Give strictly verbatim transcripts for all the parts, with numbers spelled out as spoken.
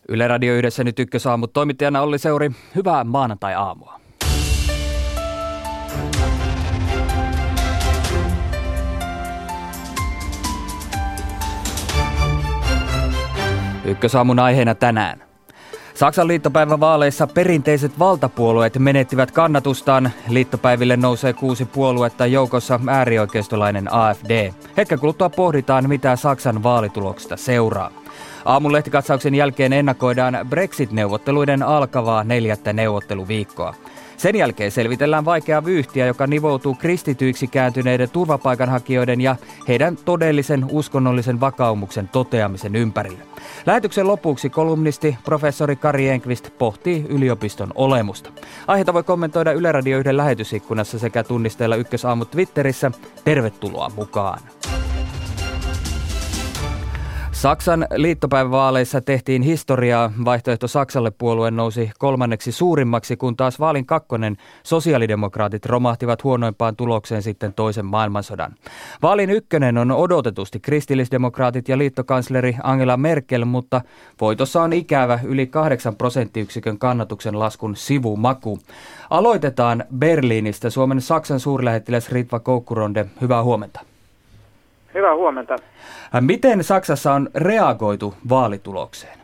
Yle Radio yhdessä nyt Ykkösaamut. Toimittajana Olli Seuri. Hyvää maanantai-aamua. Ykkösaamun aiheena tänään. Saksan liittopäivän vaaleissa perinteiset valtapuolueet menettivät kannatustaan. Liittopäiville nousee kuusi puoluetta, joukossa äärioikeistolainen A F D. Hetken kuluttua pohditaan, mitä Saksan vaalituloksesta seuraa. Aamun lehtikatsauksen jälkeen ennakoidaan Brexit-neuvotteluiden alkavaa neljättä neuvotteluviikkoa. Sen jälkeen selvitellään vaikeaa vyyhtiä, joka nivoutuu kristityiksi kääntyneiden turvapaikanhakijoiden ja heidän todellisen uskonnollisen vakaumuksen toteamisen ympärille. Lähetyksen lopuksi kolumnisti professori Kari Enqvist pohtii yliopiston olemusta. Aiheita voi kommentoida Yle Radio yhden lähetysikkunassa sekä tunnisteella Ykkösaamut Twitterissä. Tervetuloa mukaan! Saksan liittopäivävaaleissa tehtiin historiaa. Vaihtoehto Saksalle -puolue nousi kolmanneksi suurimmaksi, kun taas vaalin kakkonen sosiaalidemokraatit romahtivat huonoimpaan tulokseen sitten toisen maailmansodan. Vaalin ykkönen on odotetusti kristillisdemokraatit ja liittokansleri Angela Merkel, mutta voitossa on ikävä yli kahdeksan prosenttiyksikön kannatuksen laskun sivumaku. Aloitetaan Berliinistä. Suomen Saksan suurlähettiläs Ritva Koukkuronde, hyvää huomenta. Hyvää huomenta. Miten Saksassa on reagoitu vaalitulokseen?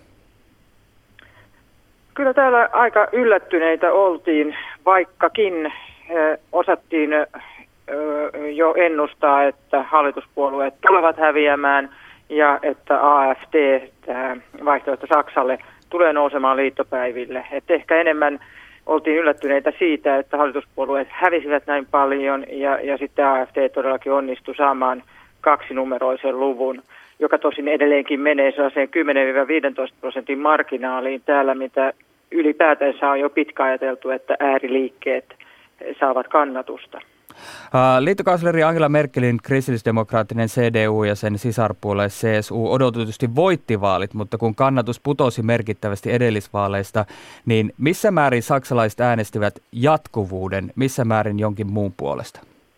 Kyllä täällä aika yllättyneitä oltiin, vaikkakin eh, osattiin eh, jo ennustaa, että hallituspuolueet tulevat häviämään ja että A F D, tämä vaihtoehto Saksalle, tulee nousemaan liittopäiville. Et ehkä enemmän oltiin yllättyneitä siitä, että hallituspuolueet hävisivät näin paljon ja, ja sitten A F D todellakin onnistui saamaan kaksinumeroisen luvun, joka tosin edelleenkin menee sellaiseen kymmenen viisitoista prosentin marginaaliin täällä, mitä ylipäätänsä on jo pitkä ajateltu, että ääriliikkeet saavat kannatusta. Liittokansleri Angela Merkelin kristillisdemokraattinen C D U ja sen sisarpuolue C S U odotetusti voitti vaalit, mutta kun kannatus putosi merkittävästi edellisvaaleista, niin missä määrin saksalaiset äänestivät jatkuvuuden, missä määrin jonkin muun puolesta?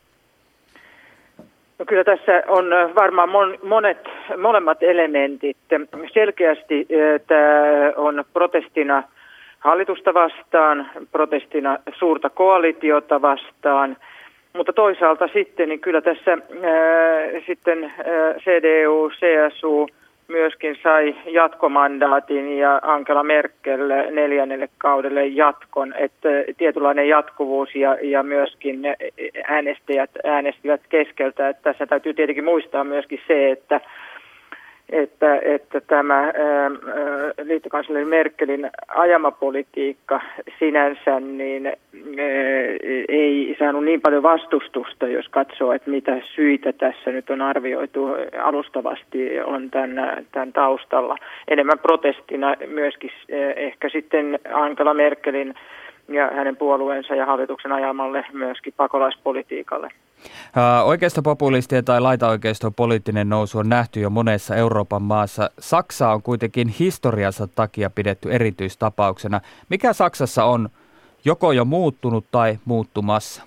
No kyllä tässä on varmaan mon, monet, molemmat elementit. Selkeästi tämä on protestina hallitusta vastaan, protestina suurta koalitiota vastaan, mutta toisaalta sitten niin kyllä tässä ää, sitten ää, C D U, C S U myöskin sai jatkomandaatin ja Angela Merkel neljännelle kaudelle jatkon, että tietynlainen jatkuvuus ja, ja myöskin äänestäjät äänestivät keskeltä. Että tässä täytyy tietenkin muistaa myöskin se, että, että, että tämä ää, liittokansleri Merkelin ajama politiikka sinänsä niin, ää, ei saanut niin paljon vastustusta, jos katsoo, että mitä syitä tässä nyt on arvioitu alustavasti on tämän, tämän taustalla. Enemmän protestina myöskin ehkä sitten Angela Merkelin ja hänen puolueensa ja hallituksen ajamalle myöskin pakolaispolitiikalle. Oikeistopopulistien tai laitaoikeiston poliittinen nousu on nähty jo monessa Euroopan maassa. Saksa on kuitenkin historiansa takia pidetty erityistapauksena. Mikä Saksassa on joko jo muuttunut tai muuttumassa?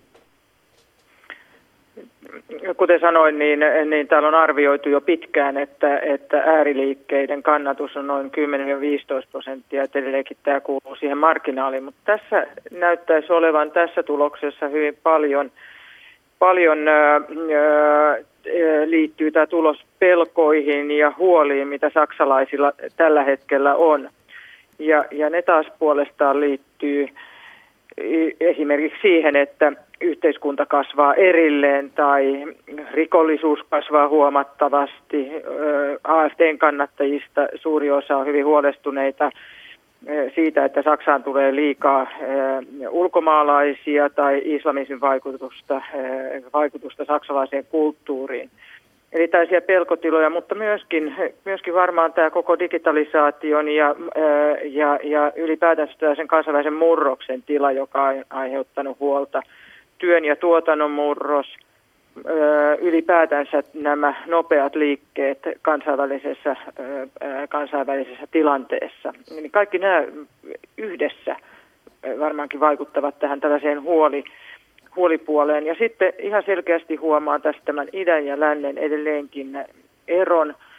Kuten sanoin, niin, niin täällä on arvioitu jo pitkään, että, että ääriliikkeiden kannatus on noin kymmenen viisitoista prosenttia, että edelleenkin tämä kuuluu siihen marginaaliin, mutta tässä näyttäisi olevan tässä tuloksessa hyvin paljon, paljon ää, liittyy tämä tulos pelkoihin ja huoliin, mitä saksalaisilla tällä hetkellä on. Ja, ja ne taas puolestaan liittyy esimerkiksi siihen, että yhteiskunta kasvaa erilleen tai rikollisuus kasvaa huomattavasti. A F D:n kannattajista suuri osa on hyvin huolestuneita siitä, että Saksaan tulee liikaa ulkomaalaisia tai islamismin vaikutusta, vaikutusta saksalaiseen kulttuuriin. Eli tällaisia pelkotiloja, mutta myöskin, myöskin varmaan tämä koko digitalisaation ja, ja, ja ylipäätänsä sen kansainvälisen murroksen tila, joka on aiheuttanut huolta. Työn ja tuotannon murros, ylipäätänsä nämä nopeat liikkeet kansainvälisessä, kansainvälisessä tilanteessa. Eli kaikki nämä yhdessä varmaankin vaikuttavat tähän tällaiseen huoli, huolipuoleen. Ja sitten ihan selkeästi huomaa tästä tämän idän ja lännen edelleenkin eron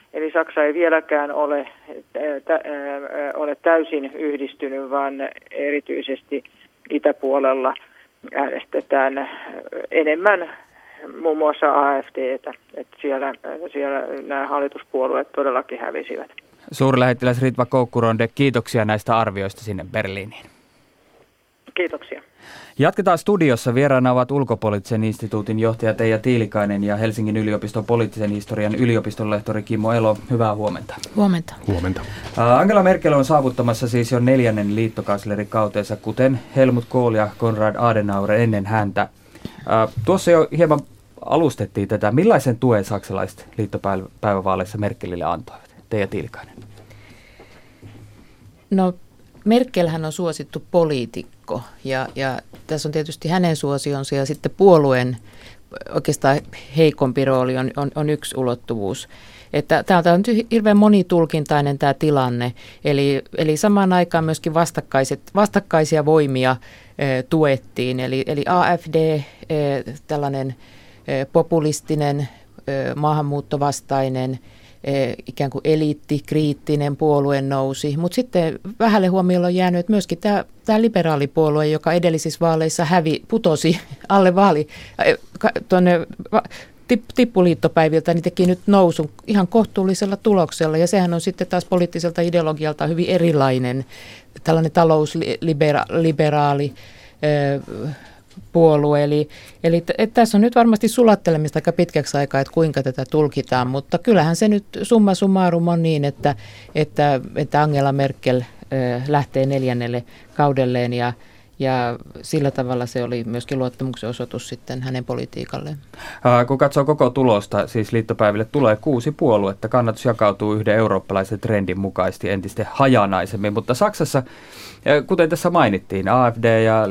Eli Saksa ei vieläkään ole, tä, ole täysin yhdistynyt, vaan erityisesti itäpuolella äänestetään enemmän muun muassa A F D:tä, että siellä, siellä nämä hallituspuolueet todellakin hävisivät. Suurlähettiläs Ritva Koukkuronde, kiitoksia näistä arvioista sinne Berliiniin. Kiitoksia. Jatketaan studiossa. Vieraana ovat Ulkopoliittisen instituutin johtaja Teija Tiilikainen ja Helsingin yliopiston poliittisen historian yliopistonlehtori Kimmo Elo. Hyvää huomenta. Huomenta. Huomenta. Angela Merkel on saavuttamassa siis jo neljännen liittokanslerikautensa, kuten Helmut Kohl ja Konrad Adenauer ennen häntä. Tuossa jo hieman alustettiin tätä. Millaisen tuen saksalaiset liittopäivävaaleissa Merkelille antoivat? Teija Tiilikainen. No, Merkelhän on suosittu poliitikko ja, ja tässä on tietysti hänen suosionsa ja sitten puolueen oikeastaan heikompi rooli on, on, on yksi ulottuvuus. Että täältä on hirveän monitulkintainen tämä tilanne, eli, eli samaan aikaan myöskin vastakkaiset, vastakkaisia voimia e, tuettiin, eli, eli A F D, e, tällainen e, populistinen, e, maahanmuuttovastainen, ikään kuin eliitti, kriittinen puolue nousi, mutta sitten vähälle huomiolle on jäänyt, että myöskin tämä, tämä liberaalipuolue, joka edellisissä vaaleissa hävi, putosi alle vaali, tuonne tippuliittopäiviltä, niin teki nyt nousun ihan kohtuullisella tuloksella, ja sehän on sitten taas poliittiselta ideologialta hyvin erilainen, tällainen talousliberaali puolue. Eli, eli et tässä on nyt varmasti sulattelemista aika pitkäksi aikaa, että kuinka tätä tulkitaan, mutta kyllähän se nyt summa summarum on niin, että, että, että Angela Merkel lähtee neljännelle kaudelleen ja, ja sillä tavalla se oli myöskin luottamuksen osoitus sitten hänen politiikalleen. Kun katsoo koko tulosta, siis liittopäiville tulee kuusi puoluetta. Kannatus jakautuu yhden eurooppalaisen trendin mukaisesti entistä hajanaisemmin, mutta Saksassa, kuten tässä mainittiin, A F D ja äh,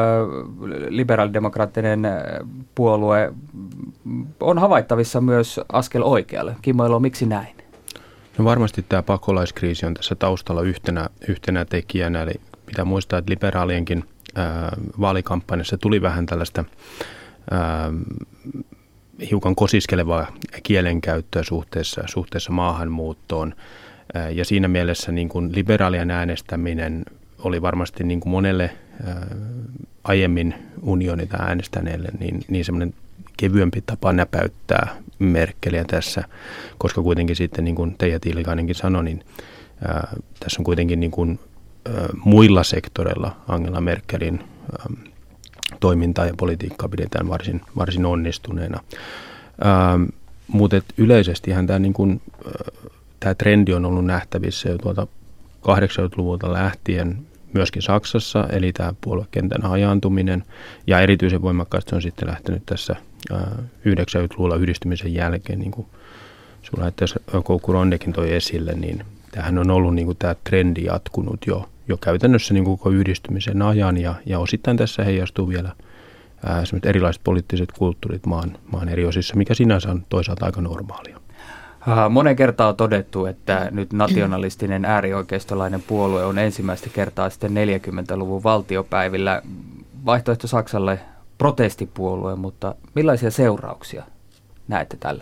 liberaalidemokraattinen puolue on havaittavissa myös askel oikealle. Kimmo Elo, miksi näin? No varmasti tämä pakolaiskriisi on tässä taustalla yhtenä, yhtenä tekijänä, eli pitää muistaa, että liberaalienkin ää, vaalikampanjassa tuli vähän tällaista ää, hiukan kosiskelevaa kielenkäyttöä suhteessa, suhteessa maahanmuuttoon. Ää, ja siinä mielessä niin kuin liberaalien äänestäminen oli varmasti niin kuin monelle ää, aiemmin unionita äänestäneelle niin, niin semmoinen kevyempi tapa näpäyttää Merkeliä tässä, koska kuitenkin sitten, niin kuin Teija Tiilikainenkin sanoi, niin ää, tässä on kuitenkin niin kuin muilla sektoreilla Angela Merkelin ähm, toimintaa ja politiikkaa pidetään varsin, varsin onnistuneena. Ähm, mutta yleisestihän tämä, niin kun, äh, tämä trendi on ollut nähtävissä jo tuolta kahdeksankymmentäluvulta lähtien myöskin Saksassa, eli tämä puoluekentän hajaantuminen, ja erityisen voimakkaasti on sitten lähtenyt tässä äh, yhdeksänkymmentäluvulla yhdistymisen jälkeen, niin kuin suurlähettiläs Koukkurondekin toi esille, niin tämähän on ollut niin kuin tämä trendi jatkunut jo, jo käytännössä niin koko yhdistymisen ajan ja, ja osittain tässä heijastuu vielä ää, erilaiset poliittiset kulttuurit maan, maan eri osissa, mikä sinänsä on toisaalta aika normaalia. Monen kertaa on todettu, että nyt nationalistinen äärioikeistolainen puolue on ensimmäistä kertaa sitten neljäkymmentäluvun valtiopäivillä vaihtoehto Saksalle protestipuolue, mutta millaisia seurauksia näette tällä?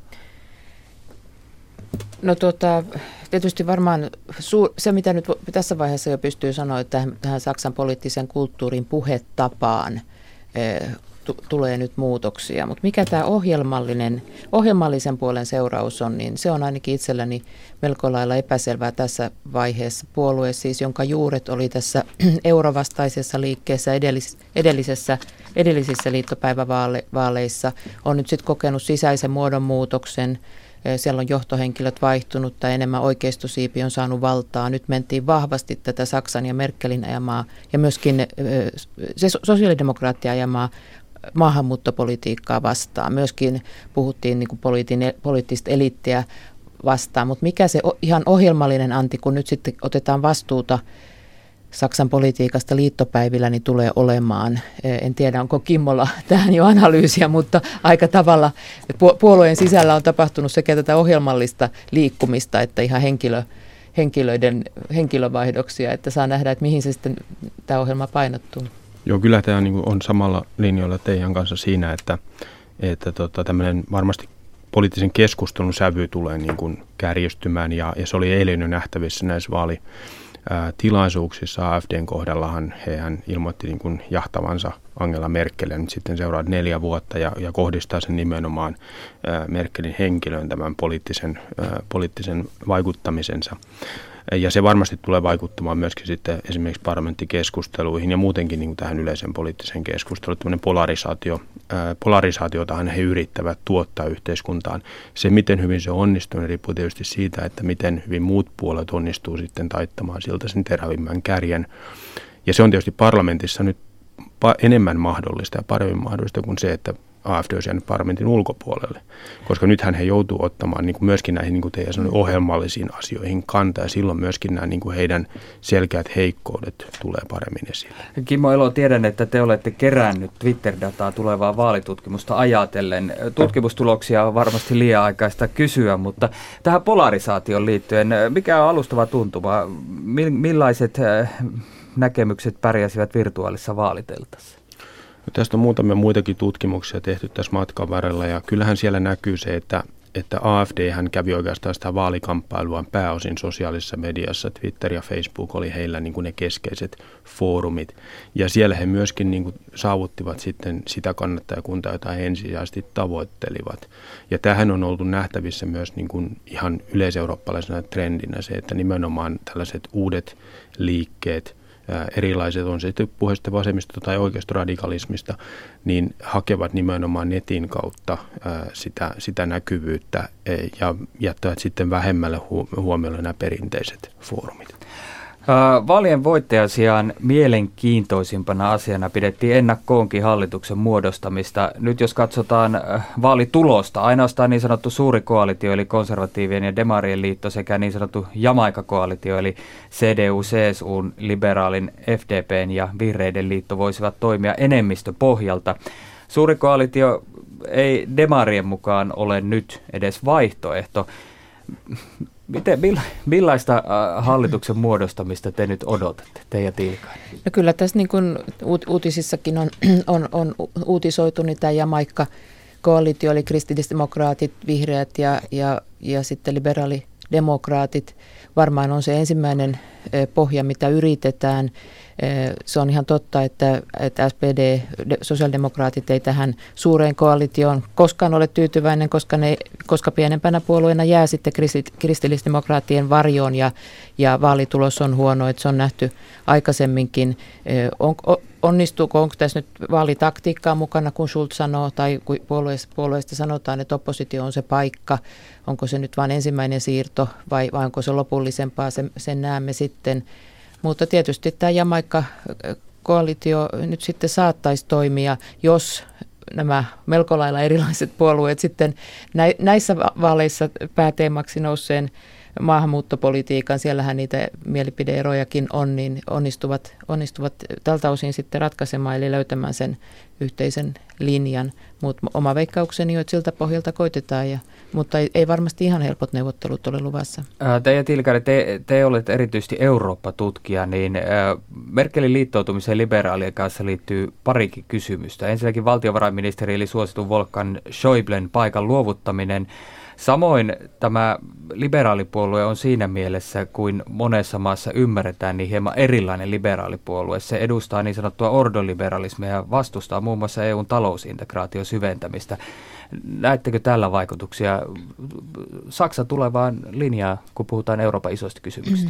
No tuota, tietysti varmaan su- se, mitä nyt tässä vaiheessa jo pystyy sanoa, että tähän, tähän Saksan poliittisen kulttuurin puhetapaan e, t- tulee nyt muutoksia. Mutta mikä tämä ohjelmallinen, ohjelmallisen puolen seuraus on, niin se on ainakin itselläni melko lailla epäselvää tässä vaiheessa. Puolue siis, jonka juuret oli tässä eurovastaisessa liikkeessä edellis- edellisessä, edellisissä liittopäivävaaleissa, on nyt sitten kokenut sisäisen muodonmuutoksen. Siellä on johtohenkilöt vaihtunut tai enemmän oikeistosiipi on saanut valtaa. Nyt mentiin vahvasti tätä Saksan ja Merkelin ajamaa ja myöskin se sosiaalidemokraattia ajamaa maahanmuuttopolitiikkaa vastaan. Myöskin puhuttiin niin kuin poliittista eliittiä vastaan, mutta mikä se ihan ohjelmallinen anti, kun nyt sitten otetaan vastuuta Saksan politiikasta liittopäivillä, niin tulee olemaan. En tiedä, onko Kimmolla tähän jo analyysiä, mutta aika tavalla puolueen sisällä on tapahtunut sekä tätä ohjelmallista liikkumista että ihan henkilö, henkilöiden henkilövaihdoksia, että saa nähdä, että mihin se sitten tämä ohjelma painottuu. Joo, kyllä tämä on samalla linjoilla teidän kanssa siinä, että, että tota, tämmöinen varmasti poliittisen keskustelun sävy tulee niin kuin kärjistymään ja, ja se oli eilen jo nähtävissä näissä vaalitilaisuuksissa. A F D:n kohdallahan hehän ilmoitti niin kuin jahtavansa Angela Merkelia nyt sitten seuraavat neljä vuotta ja, ja kohdistaa sen nimenomaan ää, Merkelin henkilöön tämän poliittisen, ää, poliittisen vaikuttamisensa. Ja se varmasti tulee vaikuttamaan myöskin sitten esimerkiksi parlamenttikeskusteluihin ja muutenkin niin kuin tähän yleiseen poliittiseen keskusteluun. Tällainen polarisaatio, ää, polarisaatiotahan he yrittävät tuottaa yhteiskuntaan. Se, miten hyvin se onnistuu, niin riippuu tietysti siitä, että miten hyvin muut puolet onnistuu sitten taittamaan siltä sen terävimmän kärjen. Ja se on tietysti parlamentissa nyt enemmän mahdollista ja paremmin mahdollista kuin se, että A F D olisi jäänyt parlamentin ulkopuolelle, koska nythän he joutuu ottamaan niin kuin myöskin näihin niin kuin teidän sanoin, ohjelmallisiin asioihin kantaa ja silloin myöskin nämä niin kuin heidän selkeät heikkoudet tulee paremmin esille. Kimmo Elo, tiedän, että te olette kerännyt Twitter-dataa tulevaa vaalitutkimusta ajatellen. Tutkimustuloksia on varmasti liian aikaista kysyä, mutta tähän polarisaation liittyen, mikä on alustava tuntuma? Millaiset näkemykset pärjäsivät virtuaalisessa vaaliteltassa? No, tästä on muutamia muitakin tutkimuksia tehty tässä matkan varrella ja kyllähän siellä näkyy se, että, että A F D hän kävi oikeastaan sitä vaalikamppailua pääosin sosiaalisessa mediassa. Twitter ja Facebook oli heillä niin kuin ne keskeiset foorumit ja siellä he myöskin niin kuin saavuttivat sitten sitä kannattajakuntaa, jota he ensisijaisesti tavoittelivat. Ja tähän on ollut nähtävissä myös niin kuin ihan yleiseurooppalaisena trendinä se, että nimenomaan tällaiset uudet liikkeet, erilaiset, on se sitten puhe sitten vasemmisto- tai oikeistoradikalismista, niin hakevat nimenomaan netin kautta ää, sitä, sitä näkyvyyttä ja jättävät sitten vähemmälle huomiolle nämä perinteiset foorumit. Vaalien voittajan sijaan mielenkiintoisimpana asiana pidettiin ennakkoonkin hallituksen muodostamista. Nyt jos katsotaan vaalitulosta, ainoastaan niin sanottu suuri koalitio eli konservatiivien ja demarien liitto sekä niin sanottu Jamaika-koalitio eli C D U, C S U:n, liberaalin F D P:n ja vihreiden liitto voisivat toimia enemmistöpohjalta. Suuri koalitio ei demarien mukaan ole nyt edes vaihtoehto. Miten, millaista hallituksen muodostamista te nyt odotatte, Teija Tiilikainen? No kyllä tässä niin kuin uutisissakin on, on, on uutisoitu, niin tämä Jamaika-koalitio, eli kristillisdemokraatit, vihreät ja, ja, ja sitten liberaalidemokraatit, varmaan on se ensimmäinen pohja, mitä yritetään. Se on ihan totta, että, että S P D, sosiaalidemokraatit ei tähän suureen koalitioon koskaan ole tyytyväinen, koska, ne, koska pienempänä puolueena jää sitten kristillisdemokraattien varjoon ja, ja vaalitulos on huono, että se on nähty aikaisemminkin. On, onnistuuko, onko tässä nyt vaalitaktiikkaa mukana, kun Schulz sanoo, tai kun puolueesta, puolueesta sanotaan, että oppositio on se paikka, onko se nyt vain ensimmäinen siirto vai, vai onko se lopullisempaa, sen, sen näemme sitten. Mutta tietysti tämä Jamaika-koalitio nyt sitten saattaisi toimia, jos nämä melko lailla erilaiset puolueet sitten näissä vaaleissa pääteemaksi nousseen maahanmuuttopolitiikan, siellähän niitä mielipide-erojakin on, niin onnistuvat, onnistuvat tältä osin sitten ratkaisemaan eli löytämään sen yhteisen linjan. Mutta oma veikkaukseni on, että siltä pohjalta koitetaan, ja, mutta ei, ei varmasti ihan helpot neuvottelut ole luvassa. Teija Tiilikainen, te, te olette erityisesti Eurooppa-tutkija, niin äh, Merkelin liittoutumiseen liberaalien kanssa liittyy parikin kysymystä. Ensinnäkin valtiovarainministeri eli suositun Wolfgang Schäublen paikan luovuttaminen. Samoin tämä liberaalipuolue on siinä mielessä, kuin monessa maassa ymmärretään, niin hieman erilainen liberaalipuolue. Se edustaa niin sanottua ordoliberalismia ja vastustaa muun muassa E U:n talousintegraation syventämistä. Näettekö tällä vaikutuksia Saksan tulevaan linjaan, kun puhutaan Euroopan isoista kysymyksistä?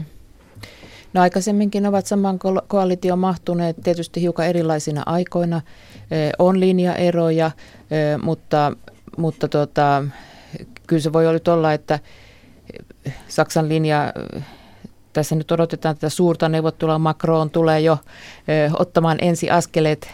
No aikaisemminkin ovat saman koalitioon mahtuneet tietysti hiukan erilaisina aikoina. On linjaeroja, mutta, mutta tuota, kyllä se voi olla, että Saksan linja, tässä nyt odotetaan tätä suurta neuvottelua, Macron tulee jo ottamaan ensiaskeleet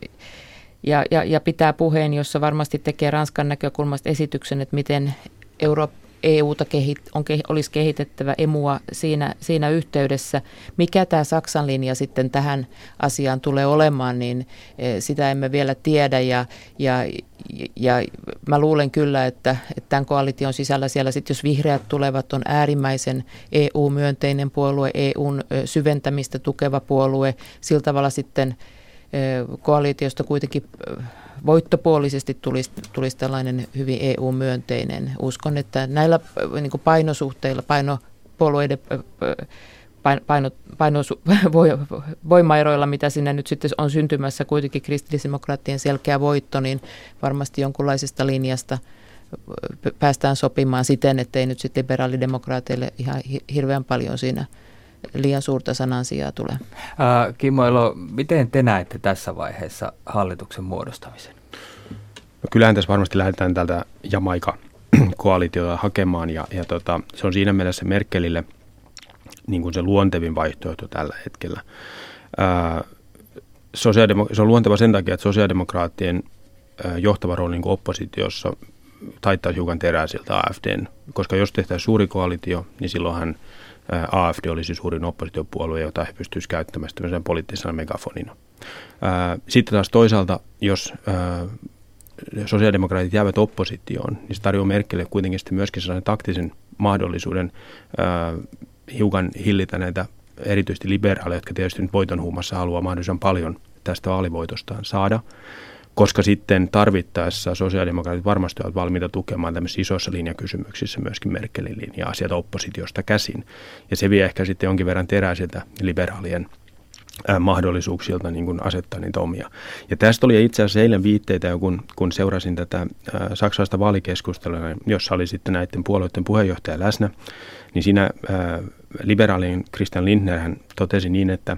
ja, ja, ja pitää puheen, jossa varmasti tekee Ranskan näkökulmasta esityksen, että miten Euro, E U:ta kehit, on, olisi kehitettävä emua siinä, siinä yhteydessä. Mikä tämä Saksan linja sitten tähän asiaan tulee olemaan, niin sitä emme vielä tiedä. Ja, ja, ja mä luulen kyllä, että, että tämän koalition sisällä siellä sitten, jos vihreät tulevat, on äärimmäisen E U-myönteinen puolue, E U:n syventämistä tukeva puolue. Sillä tavalla sitten koalitiosta kuitenkin voittopuolisesti tulisi, tulisi tällainen hyvin E U-myönteinen. Uskon, että näillä niin kuin painosuhteilla, painopuolueiden paino, paino, voimaeroilla, mitä sinne nyt sitten on syntymässä, kuitenkin kristillisdemokraattien selkeä voitto, niin varmasti jonkunlaisesta linjasta päästään sopimaan siten, ettei nyt sitten liberaalidemokraateille ihan hirveän paljon siinä liian suurta sanansijaa tule. Äh, Kimmo Elo, miten te näette tässä vaiheessa hallituksen muodostamisen? No kyllähän tässä varmasti lähdetään tältä Jamaika-koalitiota hakemaan ja, ja tota, se on siinä mielessä Merkelille niin kuin se luontevin vaihtoehto tällä hetkellä. Ää, sosiaalidemo- se on luonteva sen takia, että sosiaalidemokraattien ää, johtava rooli niin kuin oppositiossa taittaisi hiukan terää siltä A F D:n, koska jos tehtäisiin suuri koalitio, niin silloinhan ää, A F D olisi suurin oppositiopuolue, jota he pystyisivät käyttämään tämmöisen poliittisena megafonina. Ää, sitten taas toisaalta, jos ää, sosiaalidemokraatit jäävät oppositioon, niin se tarjoaa Merkelille kuitenkin sitten myöskin sellainen taktisen mahdollisuuden ää, hiukan hillitä näitä erityisesti liberaaleja, jotka tietysti nyt voiton huumassa haluaa mahdollisimman paljon tästä vaalivoitostaan saada, koska sitten tarvittaessa sosiaalidemokraatit varmasti ovat valmiita tukemaan tämmöisissä isoissa linjakysymyksissä myöskin Merkelin linjaa sieltä oppositiosta käsin. Ja se vie ehkä sitten jonkin verran terää sieltä liberaalien ää, mahdollisuuksilta niin kuin asettaa niitä omia. Ja tästä oli itse asiassa eilen viitteitä, kun, kun seurasin tätä ää, saksalaista vaalikeskustelua, jossa oli sitten näiden puolueiden puheenjohtaja läsnä, niin siinä ää, liberaalien Christian Lindner hän totesi niin, että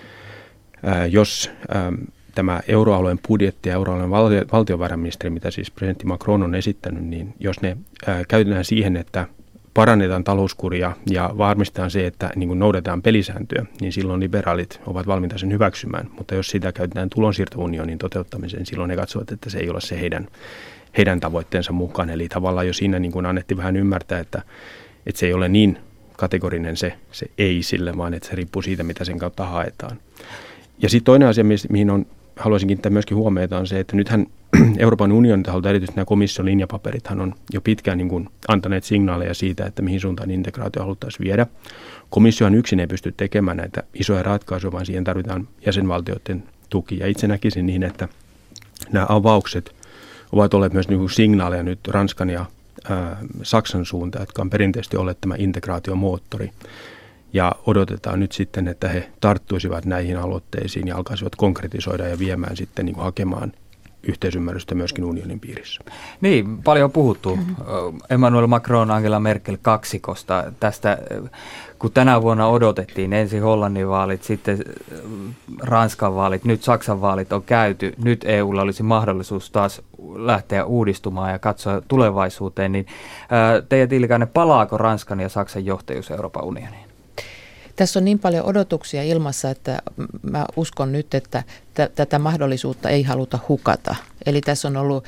ää, jos ää, tämä euroalueen budjetti ja euroalueen valtio, valtiovarainministeri, mitä siis presidentti Macron on esittänyt, niin jos ne ää, käytetään siihen, että parannetaan talouskuria ja varmistetaan se, että niin kuin noudatetaan pelisääntöjä, niin silloin liberaalit ovat valmiita sen hyväksymään. Mutta jos sitä käytetään tulonsiirtounionin toteuttamiseen, silloin ne katsovat, että se ei ole se heidän, heidän tavoitteensa mukaan. Eli tavallaan jo siinä niin kuin annettiin vähän ymmärtää, että, että se ei ole niin kategorinen se, se ei sille, vaan että se riippuu siitä, mitä sen kautta haetaan. Ja sitten toinen asia, mihin on, haluaisin kiinnittää myöskin huomiota, on se, että nythän Euroopan unionin taholta erityisesti nämä komission linjapaperithan on jo pitkään niin kuin antaneet signaaleja siitä, että mihin suuntaan integraatio haluttaisiin viedä. Komissiohan yksin ei pysty tekemään näitä isoja ratkaisuja, vaan siihen tarvitaan jäsenvaltioiden tuki. Ja itse näkisin niin, että nämä avaukset ovat olleet myös niin kuin signaaleja nyt Ranskan ja ää, Saksan suuntaan, jotka on perinteisesti olleet tämä integraatiomoottori. Ja odotetaan nyt sitten, että he tarttuisivat näihin aloitteisiin ja alkaisivat konkretisoida ja viemään sitten niin kuin hakemaan yhteisymmärrystä myöskin unionin piirissä. Niin, paljon on puhuttu Emmanuel Macron, Angela Merkel kaksikosta tästä, kun tänä vuonna odotettiin ensin Hollannin vaalit, sitten Ranskan vaalit, nyt Saksan vaalit on käyty, nyt E U:lla olisi mahdollisuus taas lähteä uudistumaan ja katsoa tulevaisuuteen, niin Teija Tiilikainen, palaako Ranskan ja Saksan johtajuus Euroopan unioniin? Tässä on niin paljon odotuksia ilmassa, että mä uskon nyt, että t- tätä mahdollisuutta ei haluta hukata. Eli tässä on ollut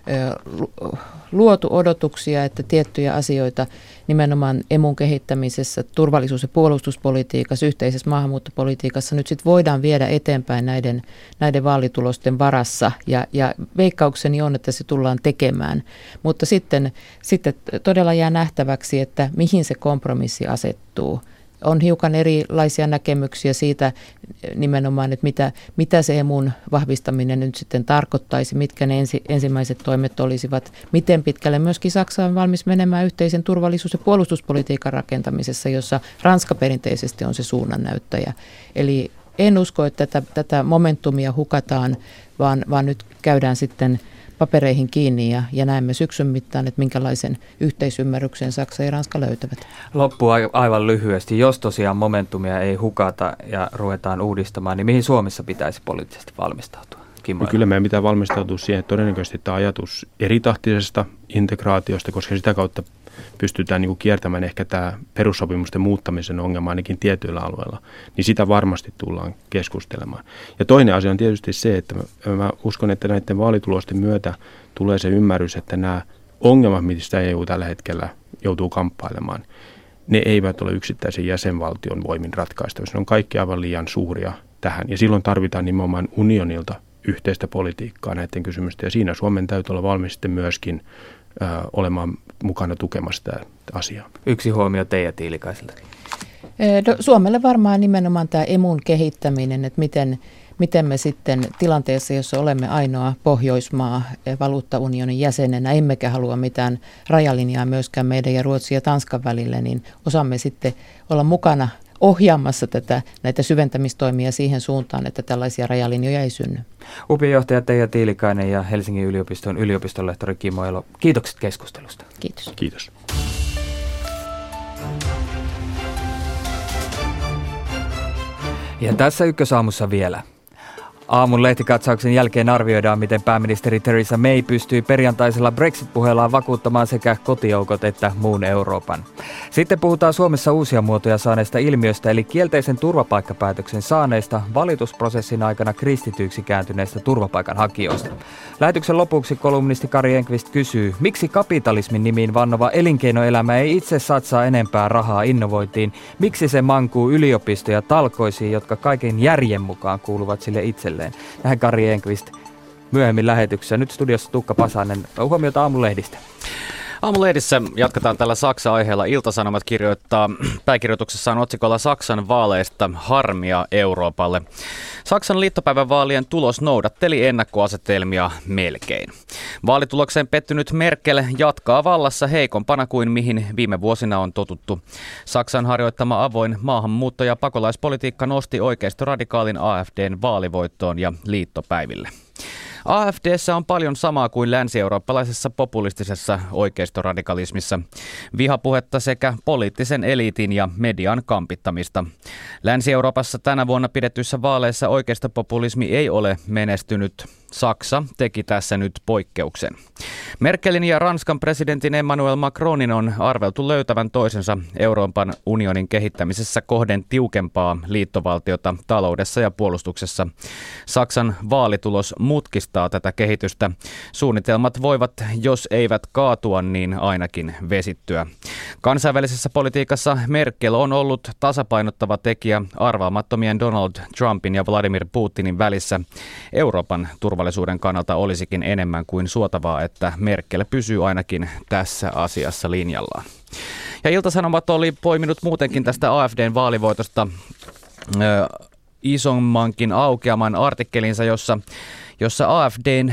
ö, luotu odotuksia, että tiettyjä asioita nimenomaan emun kehittämisessä, turvallisuus- ja puolustuspolitiikassa, yhteisessä maahanmuuttopolitiikassa nyt sit voidaan viedä eteenpäin näiden, näiden vaalitulosten varassa. Ja, ja veikkaukseni on, että se tullaan tekemään. Mutta sitten, sitten todella jää nähtäväksi, että mihin se kompromissi asettuu. On hiukan erilaisia näkemyksiä siitä nimenomaan, että mitä, mitä se emun vahvistaminen nyt sitten tarkoittaisi, mitkä ne ensi, ensimmäiset toimet olisivat, miten pitkälle myöskin Saksa on valmis menemään yhteisen turvallisuus- ja puolustuspolitiikan rakentamisessa, jossa Ranska perinteisesti on se suunnannäyttäjä. Eli en usko, että tätä, tätä momentumia hukataan, vaan, vaan nyt käydään sitten papereihin kiinni ja, ja näemme syksyn mittaan, että minkälaisen yhteisymmärryksen Saksa ja Ranska löytävät. Loppu aivan lyhyesti. Jos tosiaan momentumia ei hukata ja ruvetaan uudistamaan, niin mihin Suomessa pitäisi poliittisesti valmistautua? No kyllä meidän pitää valmistautua siihen, että todennäköisesti tämä ajatus eritahtisesta integraatiosta, koska sitä kautta pystytään niin kuin kiertämään ehkä tämä perussopimusten muuttamisen ongelma ainakin tietyillä alueilla, niin sitä varmasti tullaan keskustelemaan. Ja toinen asia on tietysti se, että mä, mä uskon, että näiden vaalitulosten myötä tulee se ymmärrys, että nämä ongelmat, mistä E U tällä hetkellä joutuu kamppailemaan, ne eivät ole yksittäisen jäsenvaltion voimin ratkaistavissa. Ne on kaikki aivan liian suuria tähän, ja silloin tarvitaan nimenomaan unionilta yhteistä politiikkaa näiden kysymysten, ja siinä Suomen täytyy olla valmis sitten myöskin ö, olemaan mukana tukemassa tätä asiaa. Yksi huomio Teija Tiilikaiselta. No, Suomelle varmaan nimenomaan tämä emun kehittäminen, että miten, miten me sitten tilanteessa, jossa olemme ainoa Pohjoismaa valuuttaunionin jäsenenä, emmekä halua mitään rajalinjaa myöskään meidän ja Ruotsin ja Tanskan välille, niin osaamme sitten olla mukana ohjaamassa tätä, näitä syventämistoimia siihen suuntaan, että tällaisia rajalinjoja ei synny. U P I-johtaja Teija Tiilikainen ja Helsingin yliopiston yliopistonlehtori Kimmo Elo. Kiitokset keskustelusta. Kiitos. Kiitos. Ja tässä Ykkösaamussa vielä. Aamun lehtikatsauksen jälkeen arvioidaan, miten pääministeri Theresa May pystyi perjantaisella Brexit-puheellaan vakuuttamaan sekä kotijoukot että muun Euroopan. Sitten puhutaan Suomessa uusia muotoja saaneista ilmiöistä, eli kielteisen turvapaikkapäätöksen saaneista valitusprosessin aikana kristityiksi kääntyneistä turvapaikanhakijoista. Lähetyksen lopuksi kolumnisti Kari Enqvist kysyy, miksi kapitalismin nimiin vannova elinkeinoelämä ei itse satsaa enempää rahaa innovointiin, miksi se mankuu yliopistoja talkoisiin, jotka kaiken järjen mukaan kuuluvat sille itselleen. Tähän Kari Enqvist myöhemmin lähetyksessä. Nyt studiossa Tuukka Pasanen. Huomiota aamulehdistä. Aamulehdissä jatketaan tällä Saksa-aiheella. Ilta-Sanomat kirjoittaa pääkirjoituksessaan otsikolla Saksan vaaleista harmia Euroopalle. Saksan liittopäivän vaalien tulos noudatteli ennakkoasetelmia melkein. Vaalitulokseen pettynyt Merkel jatkaa vallassa heikompana kuin mihin viime vuosina on totuttu. Saksan harjoittama avoin maahanmuutto- ja pakolaispolitiikka nosti oikeistoradikaalin A F D:n vaalivoittoon ja liittopäiville. A F D:ssä on paljon samaa kuin länsi-eurooppalaisessa populistisessa oikeistoradikalismissa. Vihapuhetta sekä poliittisen eliitin ja median kampittamista. Länsi-Euroopassa tänä vuonna pidetyissä vaaleissa oikeistopopulismi ei ole menestynyt. Saksa teki tässä nyt poikkeuksen. Merkelin ja Ranskan presidentin Emmanuel Macronin on arveltu löytävän toisensa Euroopan unionin kehittämisessä kohden tiukempaa liittovaltiota taloudessa ja puolustuksessa. Saksan vaalitulos mutkistaa tätä kehitystä. Suunnitelmat voivat, jos eivät kaatua, niin ainakin vesittyä. Kansainvälisessä politiikassa Merkel on ollut tasapainottava tekijä arvaamattomien Donald Trumpin ja Vladimir Putinin välissä. Euroopan turvallisuuden kannalta olisikin enemmän kuin suotavaa, että Merkel pysyy ainakin tässä asiassa linjallaan. Ja Ilta-Sanomat oli poiminut muutenkin tästä A F D:n vaalivoitosta ö, isommankin aukeaman artikkelinsa, jossa jossa A F D:n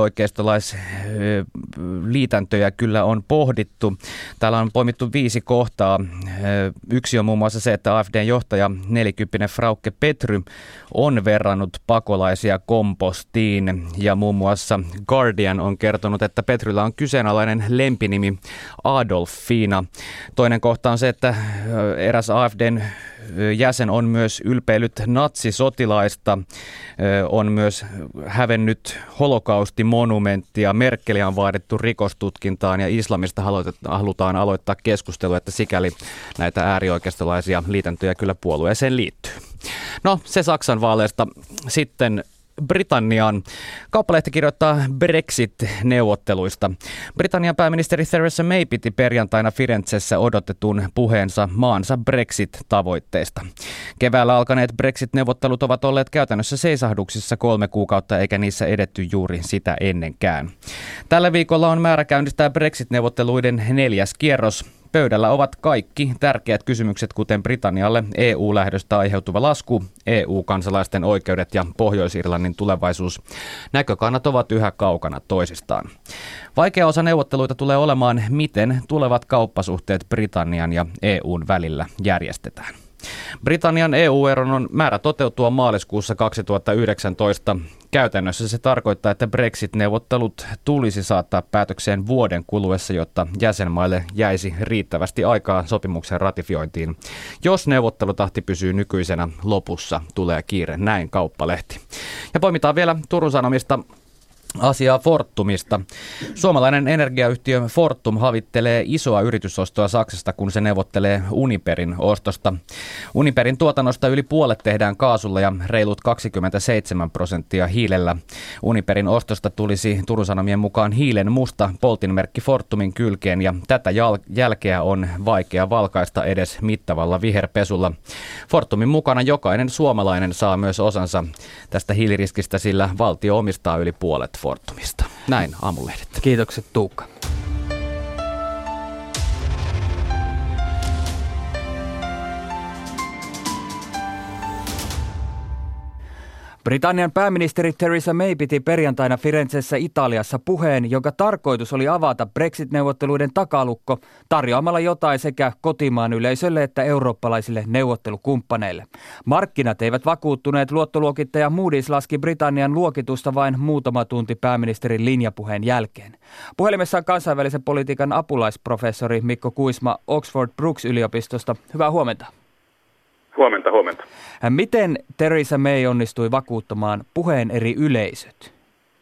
äärioikeistolaisliitäntöjä kyllä on pohdittu. Täällä on poimittu viisi kohtaa. Yksi on muun muassa se, että A F D:n johtaja nelikymppinen Frauke Petry on verrannut pakolaisia kompostiin. Ja muun muassa Guardian on kertonut, että Petryllä on kyseenalainen lempinimi Adolfina. Toinen kohta on se, että eräs A F D:n jäsen on myös ylpeillyt natsisotilaista, on myös hävennyt holokaustimonumenttia, Merkeliä on vaadittu rikostutkintaan ja islamista halutaan aloittaa keskustelua, että sikäli näitä äärioikeistolaisia liitäntöjä kyllä puolueeseen liittyy. No, se Saksan vaaleista. Sitten Britanniaan. Kauppalehti kirjoittaa Brexit-neuvotteluista. Britannian pääministeri Theresa May piti perjantaina Firenzessä odotetun puheensa maansa Brexit-tavoitteista. Keväällä alkaneet Brexit-neuvottelut ovat olleet käytännössä seisahduksissa kolme kuukautta eikä niissä edetty juuri sitä ennenkään. Tällä viikolla on määrä käynnistää Brexit-neuvotteluiden neljäs kierros. Pöydällä ovat kaikki tärkeät kysymykset, kuten Britannialle E U-lähdöstä aiheutuva lasku, E U-kansalaisten oikeudet ja Pohjois-Irlannin tulevaisuus. Näkökannat ovat yhä kaukana toisistaan. Vaikea osa neuvotteluita tulee olemaan, miten tulevat kauppasuhteet Britannian ja E U:n välillä järjestetään. Britannian E U-eron on määrä toteutua maaliskuussa kaksituhattayhdeksäntoista. Käytännössä se tarkoittaa, että Brexit-neuvottelut tulisi saattaa päätökseen vuoden kuluessa, jotta jäsenmaille jäisi riittävästi aikaa sopimuksen ratifiointiin. Jos neuvottelutahti pysyy nykyisenä, lopussa tulee kiire, näin Kauppalehti. Ja poimitaan vielä Turun Sanomista asiaa Fortumista. Suomalainen energiayhtiö Fortum havittelee isoa yritysostoa Saksasta, kun se neuvottelee Uniperin ostosta. Uniperin tuotannosta yli puolet tehdään kaasulla ja reilut kaksikymmentäseitsemän prosenttia hiilellä. Uniperin ostosta tulisi Turun Sanomien mukaan hiilen musta poltinmerkki Fortumin kylkeen ja tätä jäl- jälkeä on vaikea valkaista edes mittavalla viherpesulla. Fortumin mukana jokainen suomalainen saa myös osansa tästä hiiliriskistä, sillä valtio omistaa yli puolet Fortumista. Näin Aamulehdet. Kiitokset Tuukka. Britannian pääministeri Theresa May piti perjantaina Firenzessä Italiassa puheen, jonka tarkoitus oli avata Brexit-neuvotteluiden takalukko tarjoamalla jotain sekä kotimaan yleisölle että eurooppalaisille neuvottelukumppaneille. Markkinat eivät vakuuttuneet, luottoluokittaja Moody's laski Britannian luokitusta vain muutama tunti pääministerin linjapuheen jälkeen. Puhelimessa on kansainvälisen politiikan apulaisprofessori Mikko Kuisma Oxford Brookes-yliopistosta. Hyvää huomenta. Huomenta, huomenta. Miten Theresa May onnistui vakuuttamaan puheen eri yleisöt?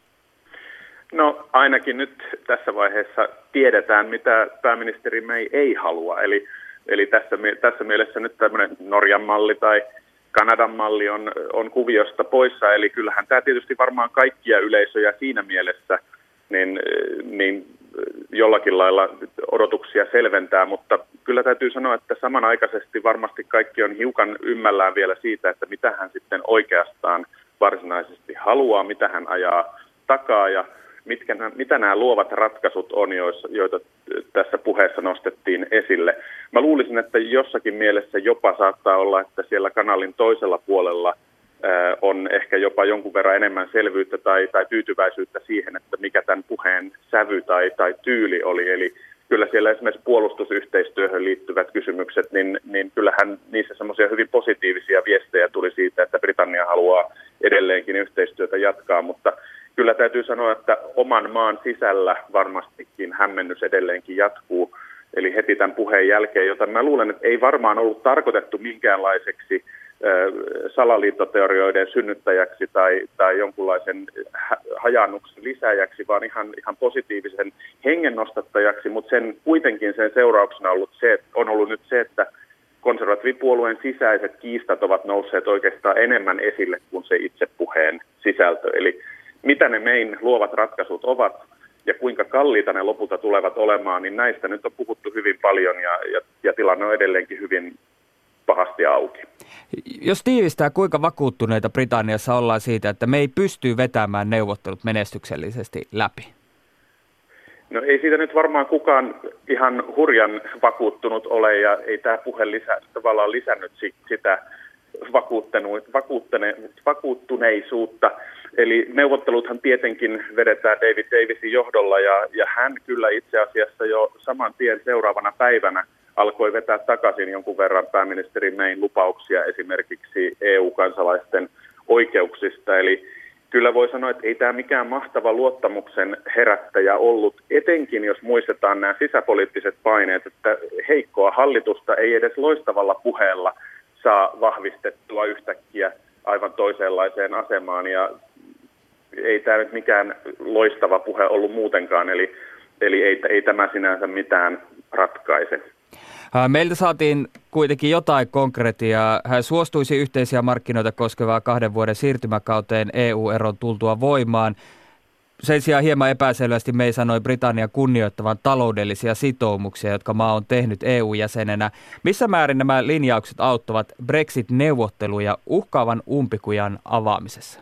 No ainakin nyt tässä vaiheessa tiedetään, mitä pääministeri May ei halua. Eli, eli tässä, tässä mielessä nyt tämmöinen Norjan malli tai Kanadan malli on, on kuviosta poissa. Eli kyllähän tämä tietysti varmaan kaikkia yleisöjä siinä mielessä niin, niin jollakin lailla odotuksia selventää, mutta kyllä täytyy sanoa, että samanaikaisesti varmasti kaikki on hiukan ymmällään vielä siitä, että mitä hän sitten oikeastaan varsinaisesti haluaa, mitä hän ajaa takaa ja mitkä, mitä nämä luovat ratkaisut on, joita tässä puheessa nostettiin esille. Mä luulisin, että jossakin mielessä jopa saattaa olla, että siellä kanalin toisella puolella on ehkä jopa jonkun verran enemmän selvyyttä tai, tai tyytyväisyyttä siihen, että mikä tämän puheen sävy tai, tai tyyli oli. Eli kyllä siellä esimerkiksi puolustusyhteistyöhön liittyvät kysymykset, niin, niin kyllähän niissä semmoisia hyvin positiivisia viestejä tuli siitä, että Britannia haluaa edelleenkin yhteistyötä jatkaa, mutta kyllä täytyy sanoa, että oman maan sisällä varmastikin hämmennys edelleenkin jatkuu. Eli heti tämän puheen jälkeen, jota mä luulen, että ei varmaan ollut tarkoitettu minkäänlaiseksi salaliittoteorioiden synnyttäjäksi tai, tai jonkunlaisen hajannuksen lisääjäksi, vaan ihan, ihan positiivisen hengen nostattajaksi, mutta sen, kuitenkin sen seurauksena ollut se, on ollut nyt se, että konservatiivipuolueen sisäiset kiistat ovat nousseet oikeastaan enemmän esille kuin se itse puheen sisältö. Eli mitä ne Mayn luovat ratkaisut ovat ja kuinka kalliita ne lopulta tulevat olemaan, niin näistä nyt on puhuttu hyvin paljon ja, ja, ja tilanne on edelleenkin hyvin pahasti auki. Jos tiivistää, kuinka vakuuttuneita Britanniassa ollaan siitä, että me ei pysty vetämään neuvottelut menestyksellisesti läpi? No ei siitä nyt varmaan kukaan ihan hurjan vakuuttunut ole ja ei tämä puhe lisää, tavallaan lisännyt sitä vakuuttuneisuutta. Eli neuvotteluthan tietenkin vedetään David Davisin johdolla ja, ja hän kyllä itse asiassa jo saman tien seuraavana päivänä alkoi vetää takaisin jonkun verran pääministeri Mayn lupauksia esimerkiksi E U-kansalaisten oikeuksista. Eli kyllä voi sanoa, että ei tämä mikään mahtava luottamuksen herättäjä ollut, etenkin jos muistetaan nämä sisäpoliittiset paineet, että heikkoa hallitusta ei edes loistavalla puheella saa vahvistettua yhtäkkiä aivan toisenlaiseen asemaan. Ja ei tämä nyt mikään loistava puhe ollut muutenkaan, eli, eli ei, ei tämä sinänsä mitään ratkaise. Meiltä saatiin kuitenkin jotain konkretiaa. Hän suostuisi yhteisiä markkinoita koskevaa kahden vuoden siirtymäkauteen E U-eron tultua voimaan. Sen sijaan hieman epäselvästi May sanoi Britannian kunnioittavan taloudellisia sitoumuksia, jotka maa on tehnyt E U-jäsenenä. Missä määrin nämä linjaukset auttavat Brexit-neuvotteluja uhkaavan umpikujan avaamisessa?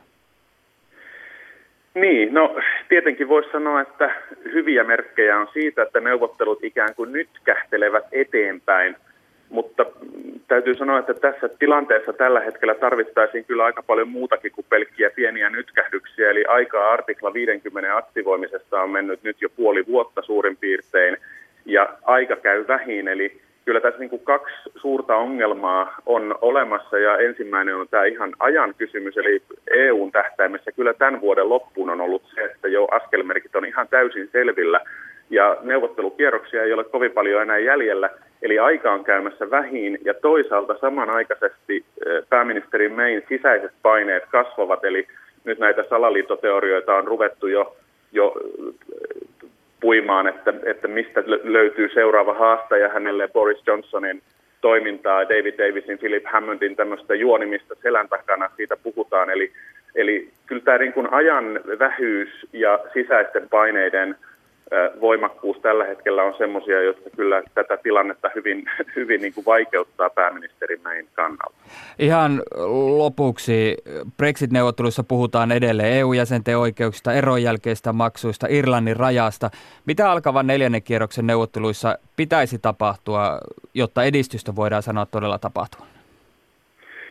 Niin, no tietenkin voisi sanoa, että hyviä merkkejä on siitä, että neuvottelut ikään kuin nyt kähtelevät eteenpäin, mutta täytyy sanoa, että tässä tilanteessa tällä hetkellä tarvittaisiin kyllä aika paljon muutakin kuin pelkkiä pieniä nytkähdyksiä, eli aikaa artikla viisikymmentä aktivoimisesta on mennyt nyt jo puoli vuotta suurin piirtein, ja aika käy vähin, eli kyllä tässä niin kuin kaksi suurta ongelmaa on olemassa ja ensimmäinen on tämä ihan ajan kysymys, eli E U:n tähtäimessä kyllä tämän vuoden loppuun on ollut se, että jo askelmerkit on ihan täysin selvillä ja neuvottelukierroksia ei ole kovin paljon enää jäljellä, eli aika on käymässä vähin ja toisaalta samanaikaisesti pääministeri Mayn sisäiset paineet kasvavat, eli nyt näitä salaliittoteorioita on ruvettu jo, jo puimaan, että, että mistä löytyy seuraava haastaja hänelle Boris Johnsonin toimintaa, David Davisin, Philip Hammondin tämmöistä juonimista selän takana, siitä puhutaan. Eli, eli kyllä tämä niin kuin ajan vähyys ja sisäisten paineiden voimakkuus tällä hetkellä on semmoisia, jotka kyllä tätä tilannetta hyvin, hyvin niin kuin vaikeuttaa pääministeri Mayn kannalta. Ihan lopuksi Brexit-neuvotteluissa puhutaan edelleen E U-jäsenten oikeuksista, eron jälkeistä maksuista, Irlannin rajasta. Mitä alkavan neljännen kierroksen neuvotteluissa pitäisi tapahtua, jotta edistystä voidaan sanoa todella tapahtua?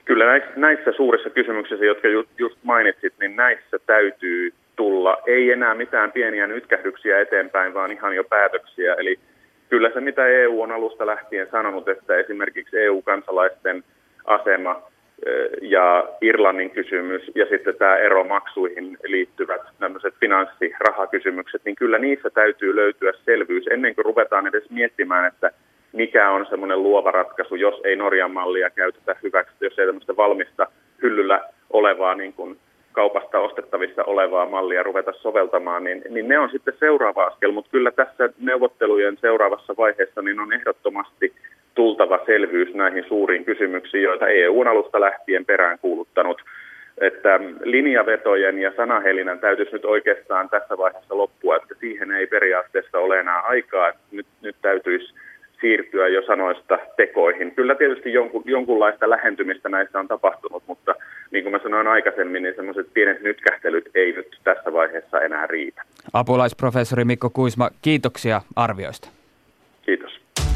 Kyllä näissä, näissä suurissa kysymyksissä, jotka just, just mainitsit, niin näissä täytyy tulla ei enää mitään pieniä nytkähdyksiä eteenpäin, vaan ihan jo päätöksiä. Eli kyllä se, mitä E U on alusta lähtien sanonut, että esimerkiksi E U-kansalaisten asema ja Irlannin kysymys ja sitten tämä eromaksuihin liittyvät tämmöiset finanssirahakysymykset, niin kyllä niissä täytyy löytyä selvyys ennen kuin ruvetaan edes miettimään, että mikä on semmoinen luova ratkaisu, jos ei Norjan mallia käytetä hyväksi, jos ei tämmöistä valmista hyllyllä olevaa niin kuin kaupasta ostettavissa olevaa mallia ruveta soveltamaan, niin, niin ne on sitten seuraava askel, mutta kyllä tässä neuvottelujen seuraavassa vaiheessa niin on ehdottomasti tultava selvyys näihin suuriin kysymyksiin, joita E U on alusta lähtien peräänkuuluttanut. Että linjavetojen ja sanahelinän täytyisi nyt oikeastaan tässä vaiheessa loppua, että siihen ei periaatteessa ole enää aikaa. Nyt, nyt täytyisi siirtyä jo sanoista tekoihin. Kyllä tietysti jonkun, jonkunlaista lähentymistä näissä on tapahtunut, mutta niin kuin mä sanoin aikaisemmin, niin semmoiset pienet nytkähtelyt ei nyt tässä vaiheessa enää riitä. Apulaisprofessori Mikko Kuisma, kiitoksia arvioista. Kiitos.